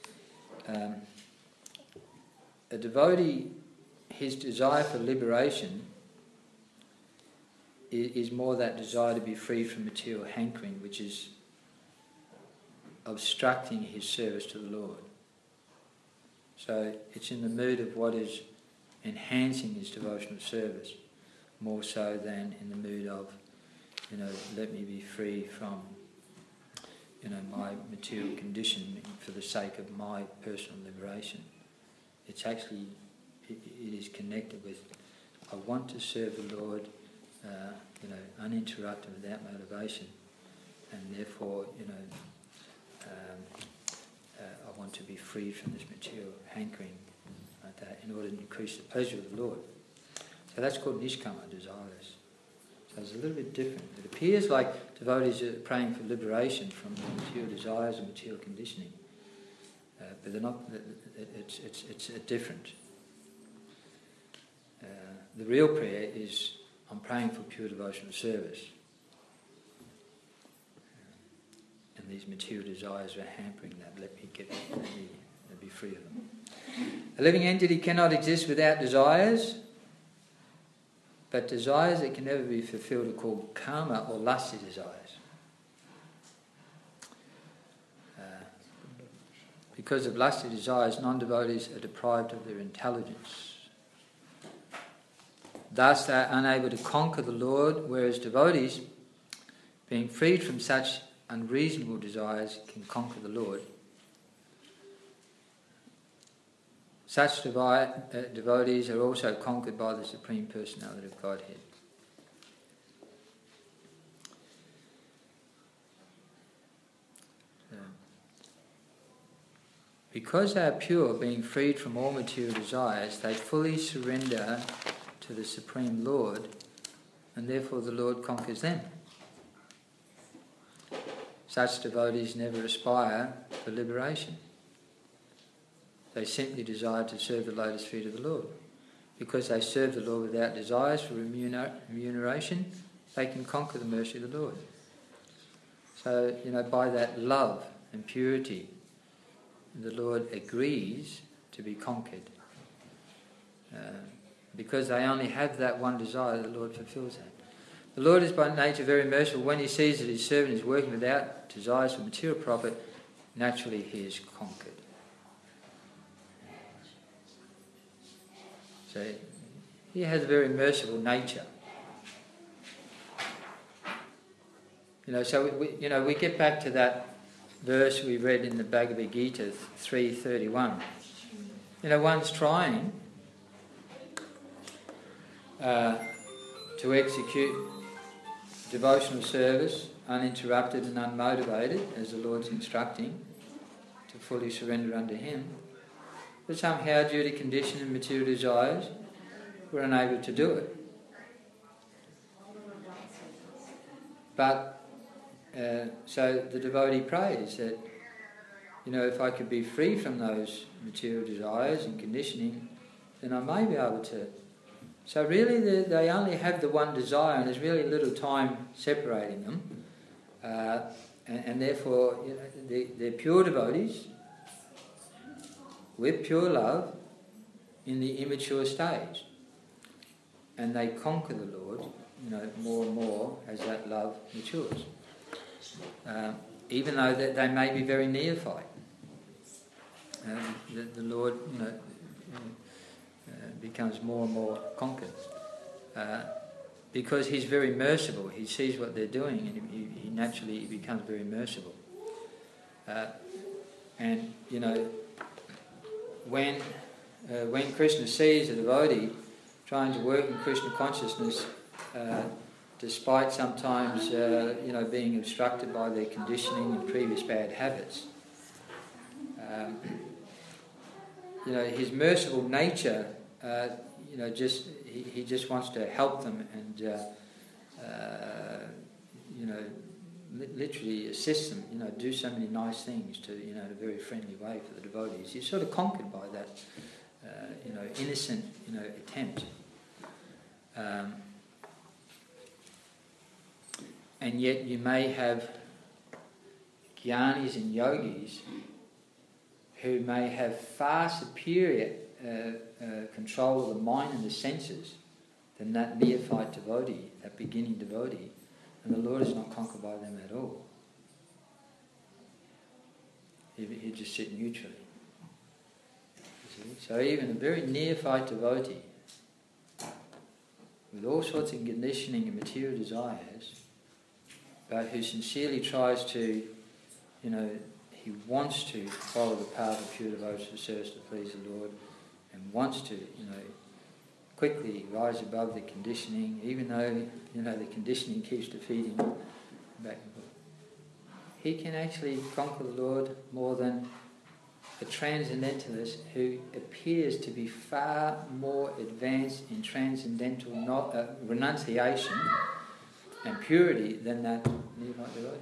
A devotee, his desire for liberation is more that desire to be free from material hankering, which is obstructing his service to the Lord. So it's in the mood of what is enhancing his devotional service, more so than in the mood of, let me be free from, my material condition for the sake of my personal liberation. It's actually, it is connected with, I want to serve the Lord, uninterrupted without motivation, and therefore, I want to be free from this material hankering like that in order to increase the pleasure of the Lord. So that's called nishkama, desireless. So it's a little bit different. It appears like devotees are praying for liberation from material desires and material conditioning, but they're not. It's different. The real prayer is, I'm praying for pure devotional service. And these material desires are hampering that. Let me be free of them. A living entity cannot exist without desires, but desires that can never be fulfilled are called karma, or lusty desires. Because of lusty desires, non-devotees are deprived of their intelligence. Thus they are unable to conquer the Lord, whereas devotees, being freed from such unreasonable desires, can conquer the Lord. Such devotees are also conquered by the Supreme Personality of Godhead. Because they are pure, being freed from all material desires, they fully surrender to the Supreme Lord, and therefore the Lord conquers them. Such devotees never aspire for liberation. They simply desire to serve the lotus feet of the Lord. Because they serve the Lord without desires for remuneration, they can conquer the mercy of the Lord. So, by that love and purity, the Lord agrees to be conquered. Because they only have that one desire, the Lord fulfills that. The Lord is by nature very merciful. When he sees that his servant is working without desires for material profit, naturally he is conquered. So he has a very merciful nature. So we get back to that verse we read in the Bhagavad Gita 3:31. One's trying to execute devotional service uninterrupted and unmotivated, as the Lord's instructing, to fully surrender unto him. But somehow, due to condition and material desires, we're unable to do it. But so the devotee prays that, if I could be free from those material desires and conditioning, then I may be able to. So really they only have the one desire, and there's really little time separating them. And therefore, they're pure devotees with pure love in the immature stage. And they conquer the Lord, more and more as that love matures. Even though they may be very neophyte. The Lord, becomes more and more conquered. Because he's very merciful. He sees what they're doing, and he naturally becomes very merciful. And when Krishna sees a devotee trying to work in Krishna consciousness, despite sometimes being obstructed by their conditioning and previous bad habits, his merciful nature, he just wants to help them and literally assist them, do so many nice things to, in a very friendly way for the devotees. He's sort of conquered by that, innocent, attempt. And yet you may have jnanis and yogis who may have far superior control of the mind and the senses than that neophyte devotee, that beginning devotee, and the Lord is not conquered by them at all. He'll just sit neutrally. So even a very neophyte devotee, with all sorts of conditioning and material desires, but who sincerely tries to, he wants to follow the path of pure devotional service to please the Lord, and wants to, quickly rise above the conditioning, even though, the conditioning keeps defeating him back and forth. He can actually conquer the Lord more than a transcendentalist who appears to be far more advanced in transcendental renunciation and purity than that neophyte devotee.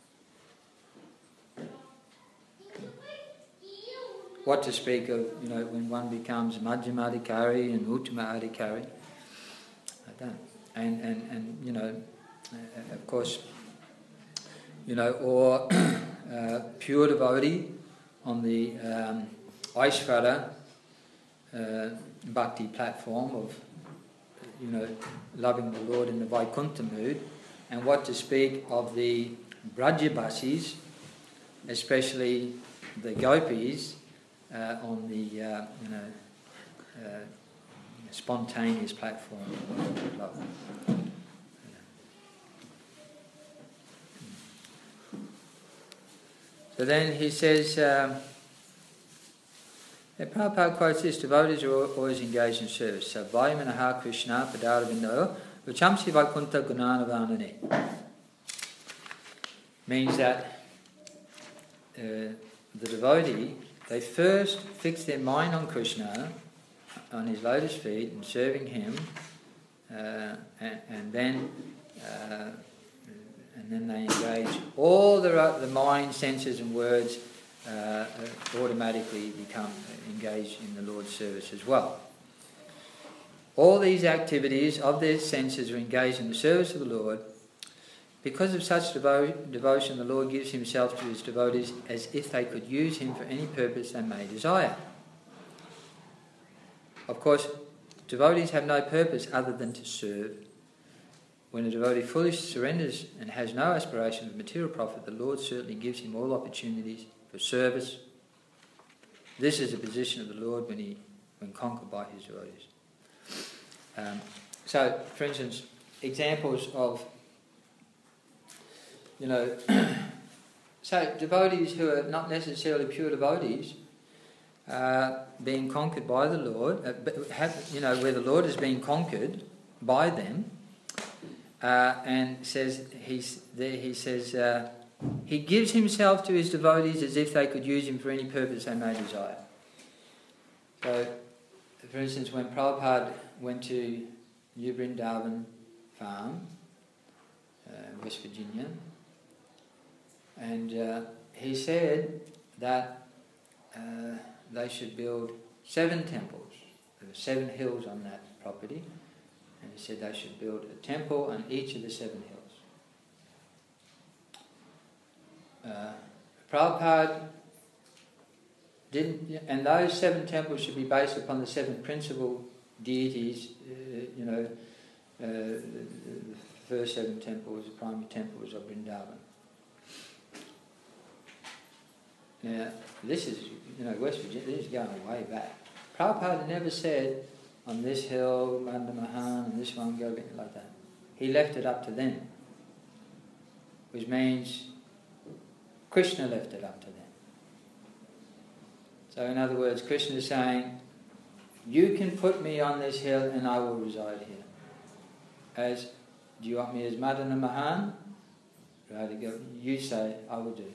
What to speak of, when one becomes Madhyama Adhikari and Uttama Adhikari. I don't. And of course, or pure devotee on the Aishvara bhakti platform of, loving the Lord in the Vaikuntha mood. And what to speak of the Brajabasis, especially the gopis, on the spontaneous platform of love. So then he says, Prabhupada quotes this: devotees are always engaged in service. So Vaimanaha Krishna Padaravindo Vachamsi Vaikuntha Gunanavanane means that the devotee, they first fix their mind on Krishna, on his lotus feet, and serving him, and then they engage all the mind, senses, and words automatically become engaged in the Lord's service as well. All these activities of their senses are engaged in the service of the Lord. Because of such devotion, the Lord gives himself to his devotees as if they could use him for any purpose they may desire. Of course, devotees have no purpose other than to serve. When a devotee fully surrenders and has no aspiration of material profit, the Lord certainly gives him all opportunities for service. This is the position of the Lord when conquered by his devotees. So, for instance, examples of, so devotees who are not necessarily pure devotees, being conquered by the Lord, where the Lord is being conquered by them, and says he says he gives himself to his devotees as if they could use him for any purpose they may desire. So, for instance, when Prabhupada went to New Vrindavan Farm, West Virginia, and he said that they should build 7 temples. There were 7 hills on that property, and he said they should build a temple on each of the 7 hills. Prabhupada didn't, and those 7 temples should be based upon the 7 principal deities. The first 7 temples, the primary temples of Vrindavan. Now, this is, West Virginia, this is going way back. Prabhupada never said, on this hill, Manda Mahan, and this one, go like that. He left it up to them, which means Krishna left it up to them. So in other words, Krishna is saying, you can put me on this hill and I will reside here. Do you want me as Madana Mahan? You say, I will do.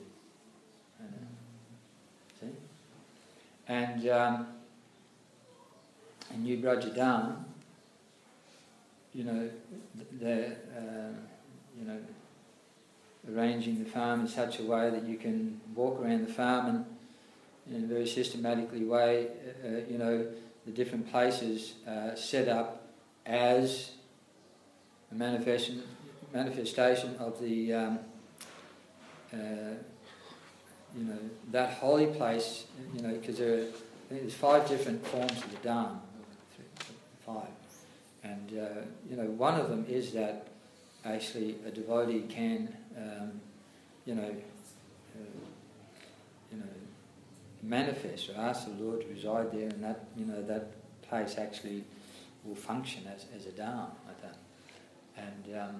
See? And in New Brajadam, they're arranging the farm in such a way that you can walk around the farm and in a very systematically way, the different places set up as a manifestation of the, that holy place, because there's 5 different forms of the Dham, 5. And, one of them is that actually a devotee can, manifest or ask the Lord to reside there, and that, that place actually will function as a Dham like that. And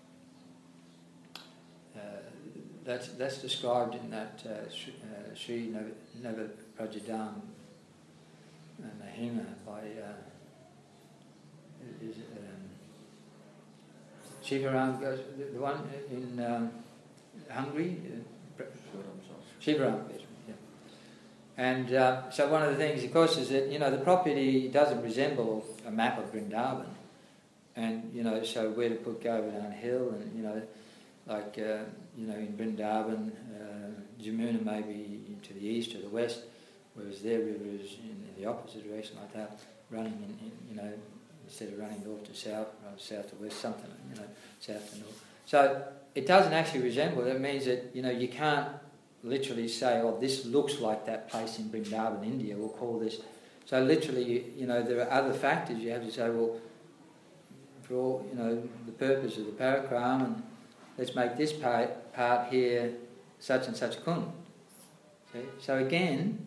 that's described in that Sri Navaprajadam Mahima by Shivaram, the one in Hungary, Shivaram. And so one of the things, of course, is that, the property doesn't resemble a map of Vrindavan. And, so where to put Govardhan Hill and, in Vrindavan, Jamuna may be to the east or the west, whereas their river is in the opposite direction like that, running in instead of running north to south, south to west, something, south to north. So it doesn't actually resemble. That means that, you can't literally say, oh, this looks like that place in Vrindavan, India, we'll call this. So literally, there are other factors. You have to say, well, for all, the purpose of the parikram, and let's make this part here such and such kund. See? So again,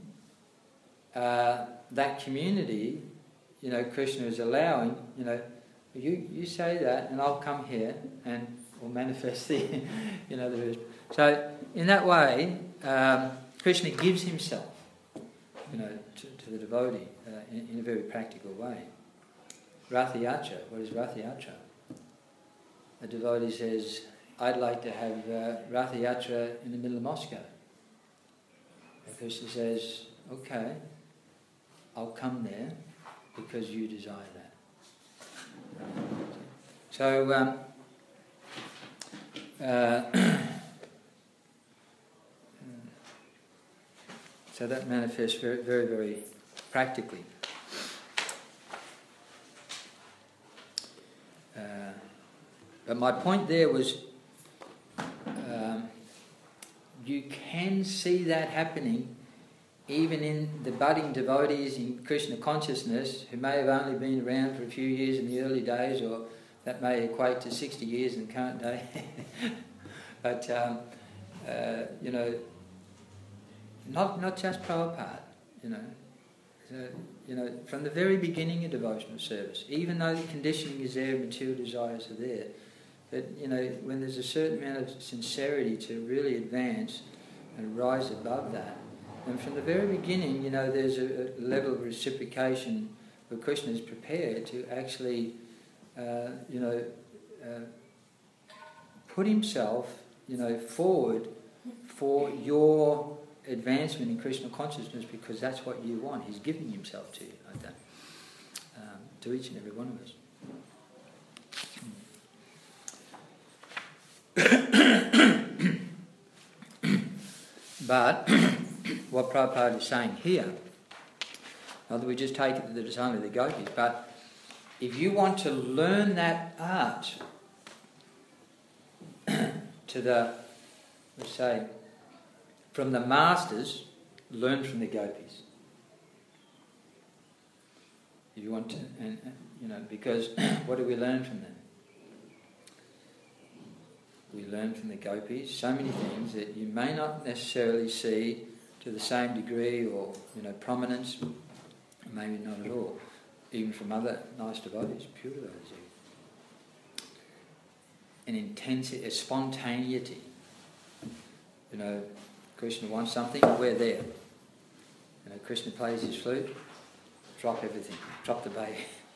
that community, Krishna is allowing, you say that and I'll come here and will manifest the, So in that way, Krishna gives himself, to the devotee in a very practical way. Rathayatra, what is Rathayatra? A devotee says, I'd like to have Rathayatra in the middle of Moscow. And Krishna says, okay, I'll come there because you desire that. So, So that manifests very, very, very practically. But my point there was, you can see that happening even in the budding devotees in Krishna consciousness who may have only been around for a few years in the early days, or that may equate to 60 years in the current day. But, not just Prabhupada, So, from the very beginning of devotional service, even though the conditioning is there, material desires are there, but, when there's a certain amount of sincerity to really advance and rise above that, and from the very beginning, there's a level of reciprocation where Krishna is prepared to actually, put himself, forward for your advancement in Krishna consciousness, because that's what you want. He's giving himself to you like that, to each and every one of us. But what Prabhupada is saying here, not that we just take it that it's only the gopis, but if you want to learn that art to the, let's say, from the masters, learn from the gopis. If you want to, because what do we learn from them? We learn from the gopis so many things that you may not necessarily see to the same degree or prominence, maybe not at all, even from other nice devotees, pure devotees. An intensity, a spontaneity. Krishna wants something, we're there. Krishna plays his flute, drop everything, drop the baby.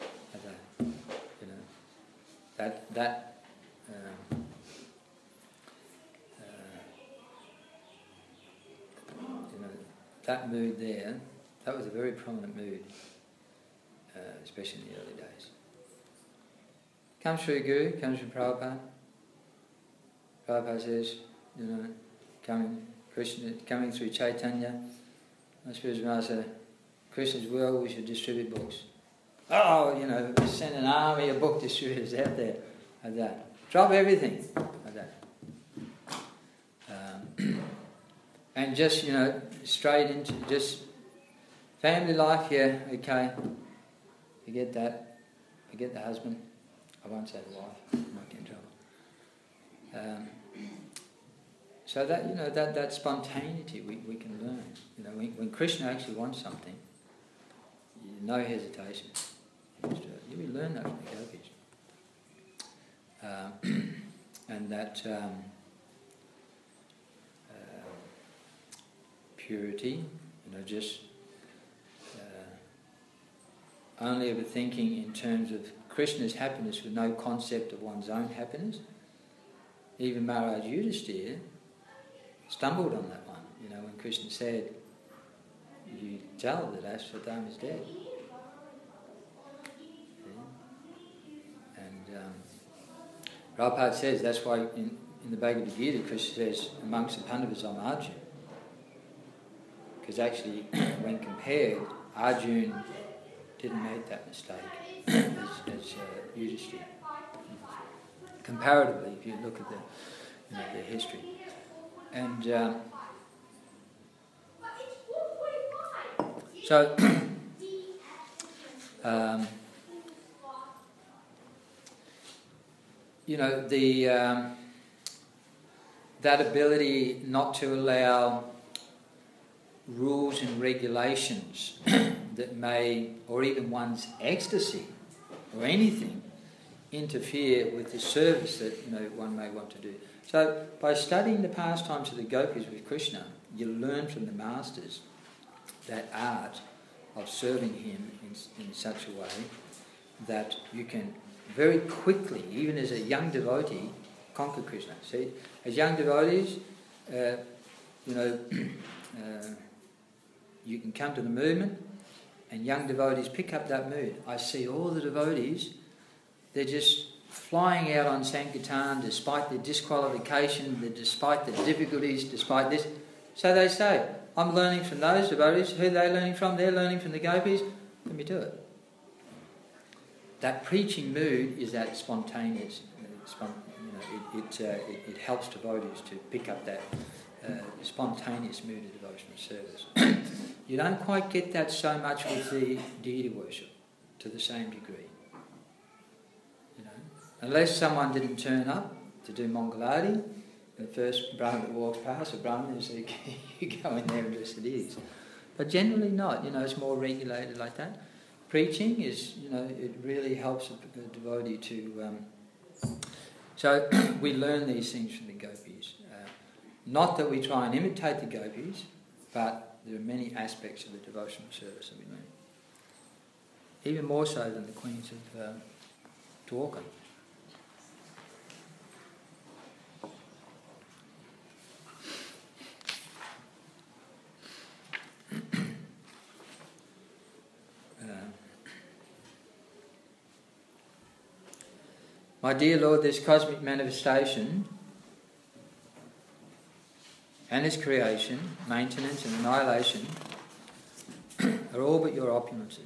That mood there, that was a very prominent mood, especially in the early days. Comes through Guru, comes from Prabhupada. Prabhupada says, coming through Chaitanya, my spiritual master, Krishna's will, we should distribute books. Send an army of book distributors out there, like that. Drop everything, like that. And just, straight into just family life, yeah, okay. Forget that. Forget the husband. I won't say the wife, I might get in trouble. So that, that spontaneity we can learn. When Krishna actually wants something, no hesitation. We learn that from the gopis. And that purity, just only ever thinking in terms of Krishna's happiness with no concept of one's own happiness. Even Maharaj Yudhisthira stumbled on that one, when Krishna said, you tell that Ashwatthama is dead. Yeah. And Prabhupada says that's why in the Bhagavad Gita Krishna says, amongst the Pandavas I'm Arjuna. Because actually, when compared, Arjuna didn't make that mistake as Yudhisthira. Comparatively, if you look at the history. And so, that ability not to allow rules and regulations that may, or even one's ecstasy or anything, interfere with the service that one may want to do. So by studying the pastimes of the gopis with Krishna, you learn from the masters that art of serving him in such a way that you can very quickly, even as a young devotee, conquer Krishna. See, as young devotees, you can come to the movement and young devotees pick up that mood. I see all the devotees, they're just flying out on Sankirtan despite the disqualification, despite the difficulties, despite this. So they say, I'm learning from those devotees. Who are they learning from? They're learning from the gopis. Let me do it. That preaching mood is that spontaneous. It helps devotees to pick up that spontaneous mood of devotional service. You don't quite get that so much with the deity worship to the same degree. Unless someone didn't turn up to do Mangalarti, the first Brahmin that walks past, a Brahmin, so you go in there and just it is. But generally not, it's more regulated like that. Preaching is, it really helps a devotee to... So we learn these things from the gopis. Not that we try and imitate the gopis, but there are many aspects of the devotional service that we learn. Even more so than the queens of Dwarka. My dear Lord, this cosmic manifestation and its creation, maintenance and annihilation are all but your opulences.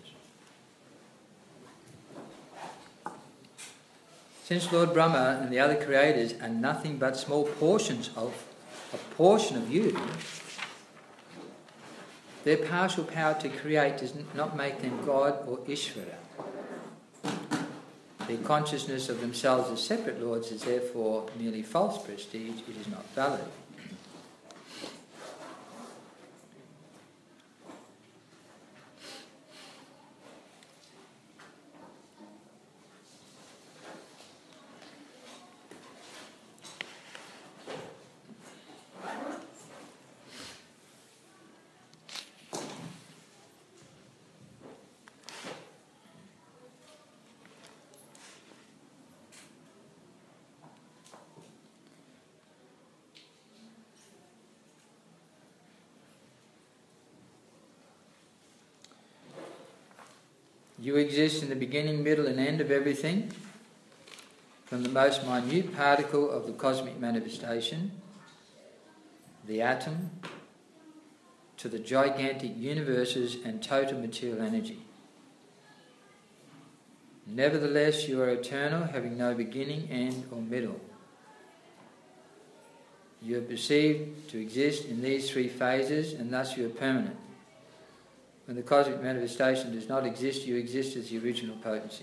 Since Lord Brahma and the other creators are nothing but small portions of a portion of you, their partial power to create does not make them God or Ishvara. Their consciousness of themselves as separate lords is therefore merely false prestige, it is not valid. You exist in the beginning, middle and end of everything, from the most minute particle of the cosmic manifestation, the atom, to the gigantic universes and total material energy. Nevertheless, you are eternal, having no beginning, end or middle. You are perceived to exist in these three phases, and thus you are permanent. When the cosmic manifestation does not exist, you exist as the original potency.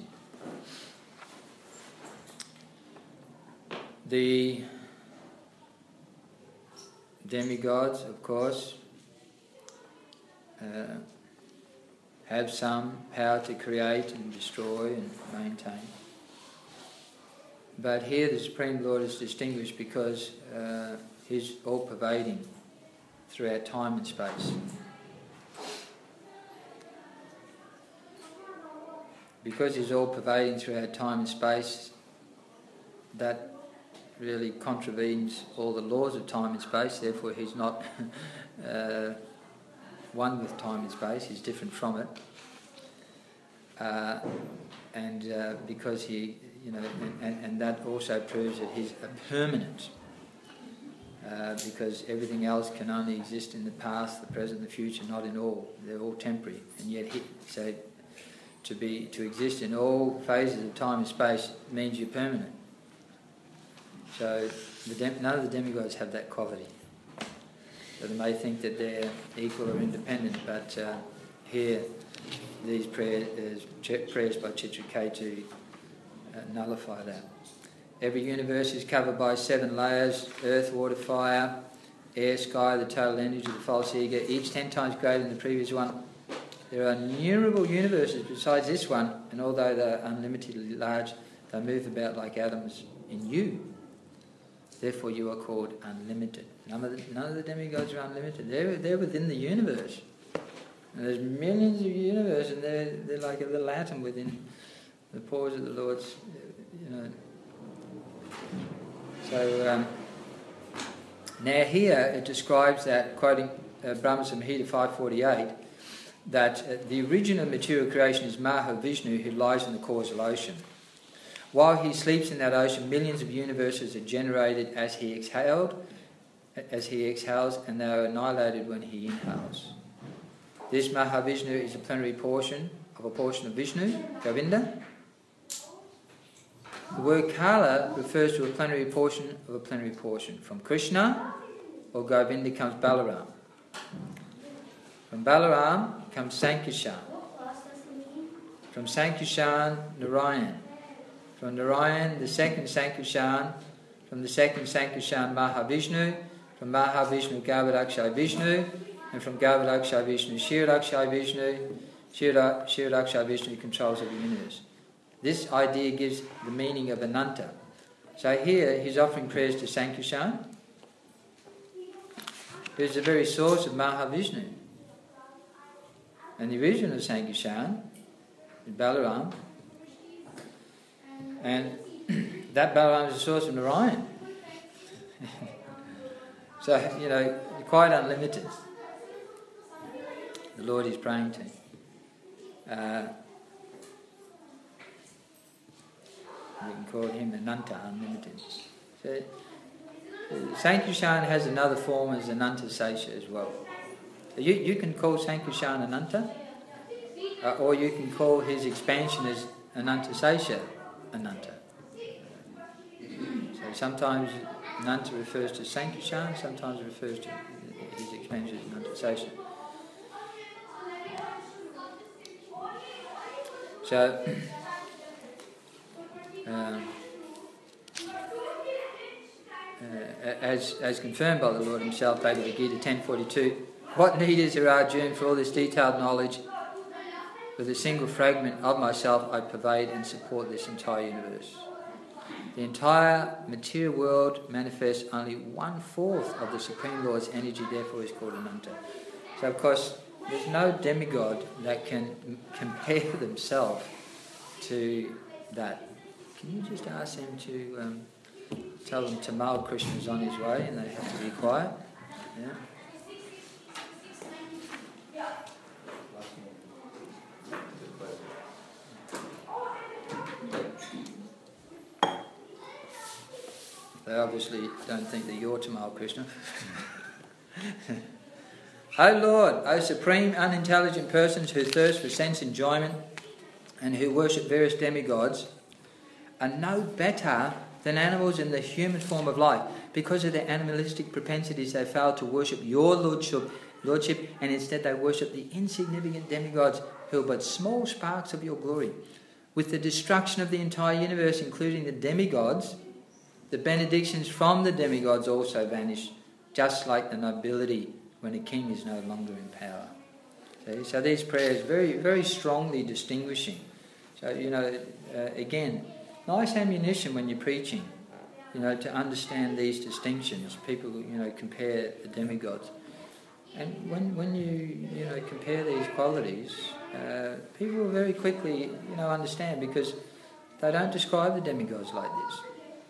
The demigods, of course, have some power to create and destroy and maintain. But here the Supreme Lord is distinguished because He's all-pervading throughout time and space. Because He's all-pervading throughout time and space, that really contravenes all the laws of time and space, therefore He's not one with time and space, He's different from it. Because He, and that also proves that He's a permanent, because everything else can only exist in the past, the present, the future, not in all. They're all temporary, and yet to exist in all phases of time and space means you're permanent. So none of the demigods have that quality. So they may think that they're equal or independent, but here these prayers by Chitraketu nullify that. Every universe is covered by 7 layers: earth, water, fire, air, sky, the total energy of the false ego, each 10 times greater than the previous one. There are innumerable universes besides this one, and although they're unlimitedly large, they move about like atoms in you. Therefore you are called unlimited. None of the demigods are unlimited. They're within the universe. And there's millions of universes, and they're like a little atom within the pores of the Lord's, So now here it describes that, quoting Brahma Samhita 548, that the original material creation is Mahavishnu, who lies in the causal ocean. While he sleeps in that ocean, millions of universes are generated as he exhaled, as he exhales, and they are annihilated when he inhales. This Mahavishnu is a plenary portion of Vishnu, Govinda. The word Kala refers to a plenary portion of a plenary portion. From Krishna or Govinda comes Balaram. From Balaram comes Sankirtan. From Sankirtan, Narayan. From Narayan, the second Sankirtan. From the second Sankirtan, Mahavishnu. From Mahavishnu, Garbhodakshay Vishnu. And from Garbhodakshay Vishnu, Kshirodakshay Vishnu. Kshirodakshay Vishnu controls the universe. This idea gives the meaning of Ananta. So here he's offering prayers to Sankirtan, who is the very source of Mahavishnu. And the original Sankirtan is Balaram. And that Balaram is the source of Narayan. So, quite unlimited. The Lord is praying to. We can call him Ananta, unlimited. So, Sankirtan has another form as Ananta Sesha as well. You can call Sankirtan Ananta, or you can call his expansion as Ananta Sesha Ananta. So sometimes Ananta refers to Sankirtan, sometimes refers to his expansion as Ananta Sesha. So, as confirmed by the Lord himself, Bhagavad Gita 10.42, what need is there, Arjuna, for all this detailed knowledge? With a single fragment of myself, I pervade and support this entire universe. The entire material world manifests only 1/4 of the Supreme Lord's energy, therefore is called Ananta. So, of course, there's no demigod that can compare themselves to that. Can you just ask them to tell them Tamal Krishna's on his way and they have to be quiet? Yeah. They obviously don't think that you're Tamal Krishna. O Lord, O supreme unintelligent persons who thirst for sense enjoyment and who worship various demigods are no better than animals in the human form of life. Because of their animalistic propensities, they fail to worship your lordship, and instead they worship the insignificant demigods who are but small sparks of your glory. With the destruction of the entire universe, including the demigods, the benedictions from the demigods also vanish, just like the nobility when a king is no longer in power. So these prayers very, very strongly distinguishing. So, again, nice ammunition when you're preaching, to understand these distinctions. People, compare the demigods. And when you compare these qualities, people will very quickly, understand, because they don't describe the demigods like this.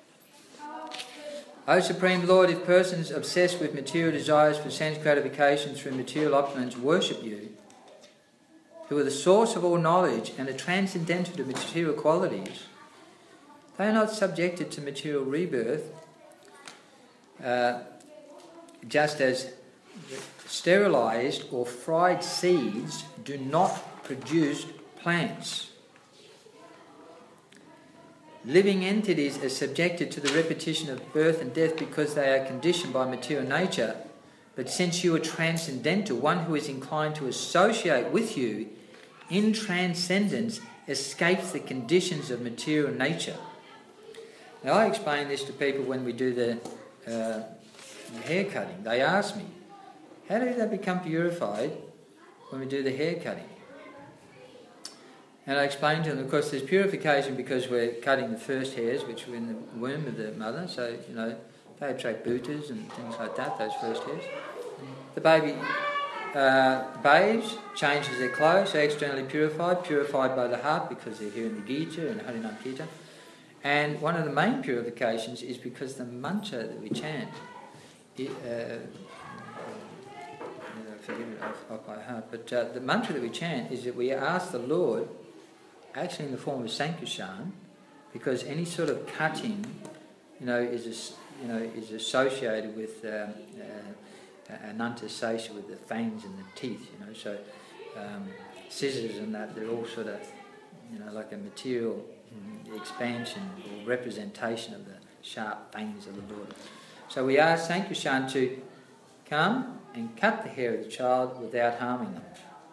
O Supreme Lord, if persons obsessed with material desires for sense gratification through material opulence worship you, who are the source of all knowledge and are transcendental to material qualities, they are not subjected to material rebirth, just as sterilized or fried seeds do not produce plants. Living entities are subjected to the repetition of birth and death because they are conditioned by material nature. But since you are transcendental, one who is inclined to associate with you in transcendence escapes the conditions of material nature. Now, I explain this to people when we do the hair cutting. They ask me, how do they become purified when we do the hair cutting? And I explained to them, of course, there's purification because we're cutting the first hairs, which were in the womb of the mother. So, they attract bhutas and things like that, those first hairs. The baby bathes, changes their clothes, so externally purified by the heart because they're hearing the Gita and Harinam Kirtan. And one of the main purifications is because the mantra that we chant, forgive it off by heart, but the mantra that we chant is that we ask the Lord, actually in the form of Sankirtan, because any sort of cutting, is is associated with Anantasesa, with the fangs and the teeth. So scissors and that, they're all sort of like a material expansion or representation of the sharp fangs of the Lord. So we ask Saint Krishan to come and cut the hair of the child without harming them.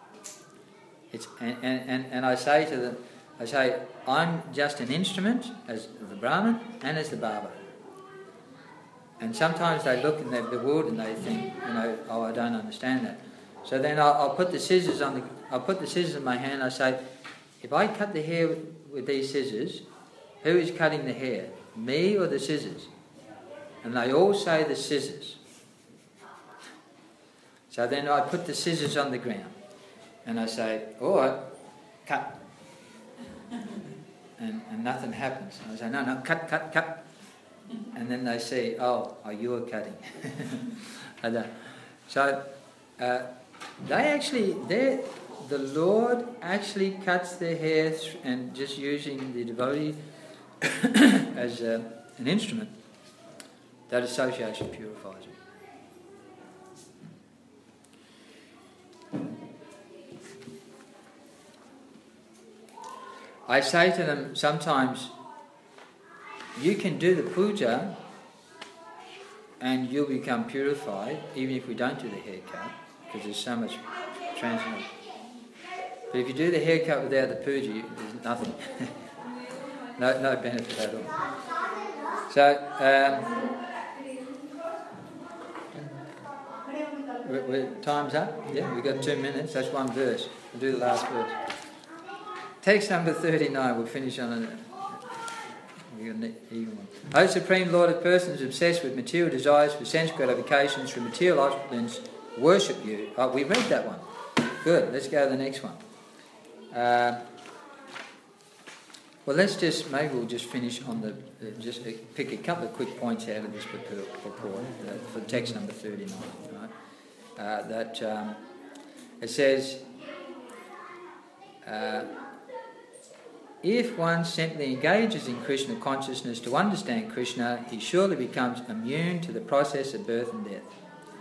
And I say to them, I'm just an instrument as the Brahmin and as the Barber. And sometimes they look and they're bewildered and they think, I don't understand that. So then I'll put the scissors in my hand. I say, if I cut the hair with these scissors, who is cutting the hair, me or the scissors? And they all say the scissors. So then I put the scissors on the ground and I say, all right, cut. And nothing happens. And I say, no, cut. And then they say, oh, you are cutting. So the Lord actually cuts their hair and just using the devotee as an instrument, that association purifies it. I say to them sometimes, you can do the puja and you'll become purified even if we don't do the haircut, because there's so much transient. But if you do the haircut without the puja, there's nothing. no benefit at all. So, time's up? Yeah, we've got 2 minutes. That's one verse. We'll do the last verse. Text number 39, we'll finish on an even one. O Supreme Lord of persons obsessed with material desires for sense gratifications from material opulence, worship you. Oh, we read that one. Good, let's go to the next one. Maybe we'll just finish on just pick a couple of quick points out of this purport for text number 39. Right? It says, if one simply engages in Krishna consciousness to understand Krishna, he surely becomes immune to the process of birth and death.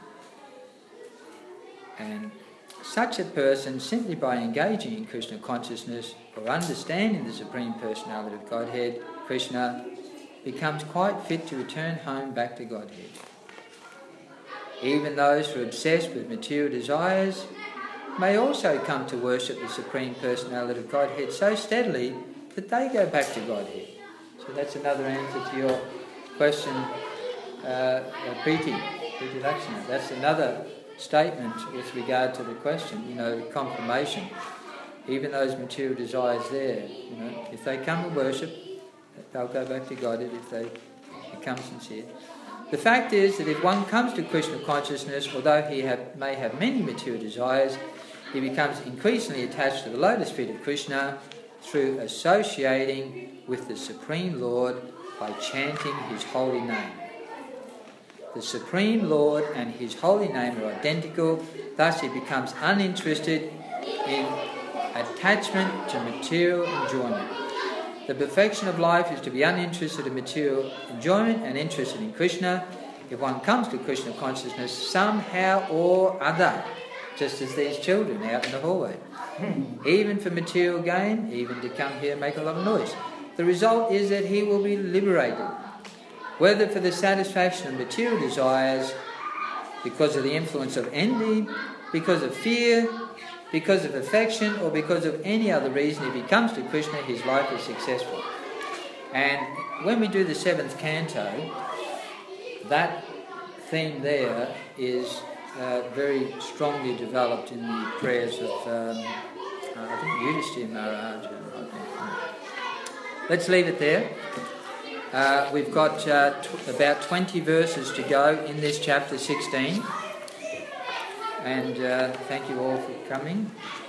And such a person, simply by engaging in Krishna consciousness or understanding the Supreme Personality of Godhead, Krishna, becomes quite fit to return home back to Godhead. Even those who are obsessed with material desires may also come to worship the Supreme Personality of Godhead so steadily that they go back to Godhead. So that's another answer to your question, Preeti Lakshana. That's another statement with regard to the question, confirmation. Even those material desires there, if they come to worship, they'll go back to Godhead if they become sincere. The fact is that if one comes to Krishna consciousness, although he may have many material desires, he becomes increasingly attached to the lotus feet of Krishna through associating with the Supreme Lord by chanting his holy name. The Supreme Lord and his holy name are identical, thus he becomes uninterested in attachment to material enjoyment. The perfection of life is to be uninterested in material enjoyment and interested in Krishna. If one comes to Krishna consciousness somehow or other, just as these children out in the hallway, even for material gain, even to come here and make a lot of noise, the result is that he will be liberated, whether for the satisfaction of material desires, because of the influence of envy, because of fear, because of affection, or because of any other reason. If he comes to Krishna, his life is successful. And when we do the 7th canto, that theme there is very strongly developed in the prayers of, I think, Yudhishthira Maharaj. Let's leave it there. We've got about 20 verses to go in this chapter 16. And thank you all for coming.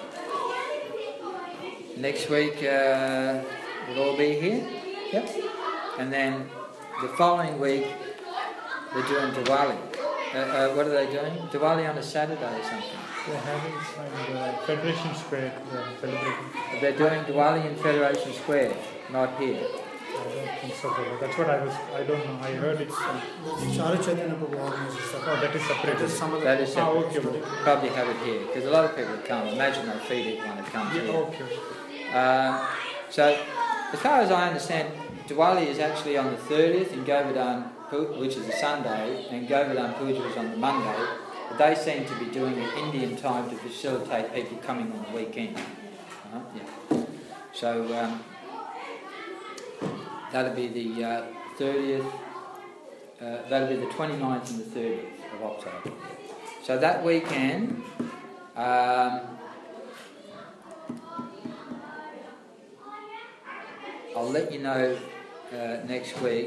Next week we'll all be here. Yep. And then the following week they're doing Diwali. What are they doing? Diwali on a Saturday or something? They're having some Federation Square celebrating. They're doing Diwali in Federation Square, not here. I don't think so, brother. That's what I don't know. I heard it's. Chara Chaitanya Prabhu organizes that. Oh, that is separate. That is some of the. That is separate. Okay, brother. Probably have it here because a lot of people come. Imagine they feed everyone that comes Yeah, here. okay. So, as far as I understand, Diwali is actually on the 30th and Govardhan, which is a Sunday, and Govardhan Puja is on the Monday. But they seem to be doing it Indian time to facilitate people coming on the weekend. Yeah. So that'll be the 30th. That'll be the 29th and the 30th of October. So that weekend. I'll let you know next week.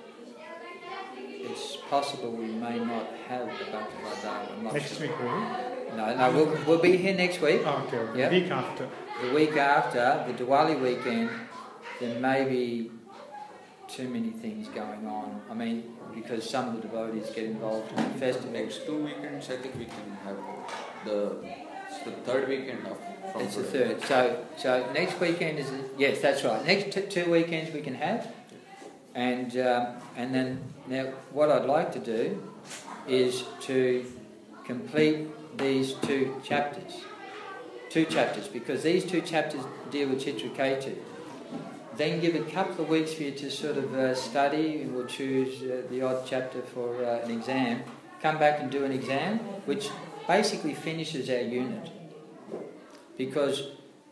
It's possible we may not have the Bhakti Vardhana. Next week, will No, we'll be here next week. okay. Yeah. Week after. The week after, the Diwali weekend, there may be too many things going on. I mean, because some of the devotees get involved in the festival. Next 2 weekends, I think we can have it's the third weekend of. It's the third. So next weekend is yes, that's right. Next 2 weekends we can have, and then now what I'd like to do is to complete these 2 chapters. 2 chapters, because these 2 chapters deal with Chitraketu. Then give a couple of weeks for you to sort of study, and we'll choose the odd chapter for an exam. Come back and do an exam, which basically finishes our unit. Because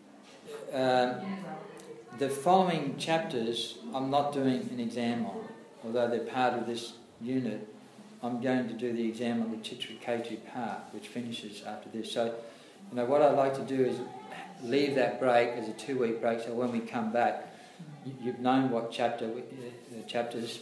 the following chapters I'm not doing an exam on, although they're part of this unit. I'm going to do the exam on the Chitraketu part, which finishes after this. So, what I'd like to do is leave that break as a 2-week break, so when we come back, you've known what chapters,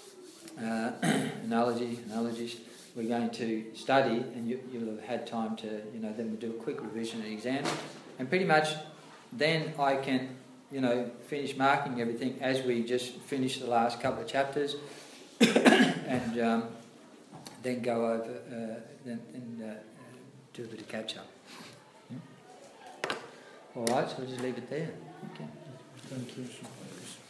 analogies we're going to study, and you'll have had time to, then we'll do a quick revision and exam. And pretty much then I can, finish marking everything as we just finish the last couple of chapters and then go over and do a bit of catch up. All right, so we'll just leave it there. Okay. Thank you.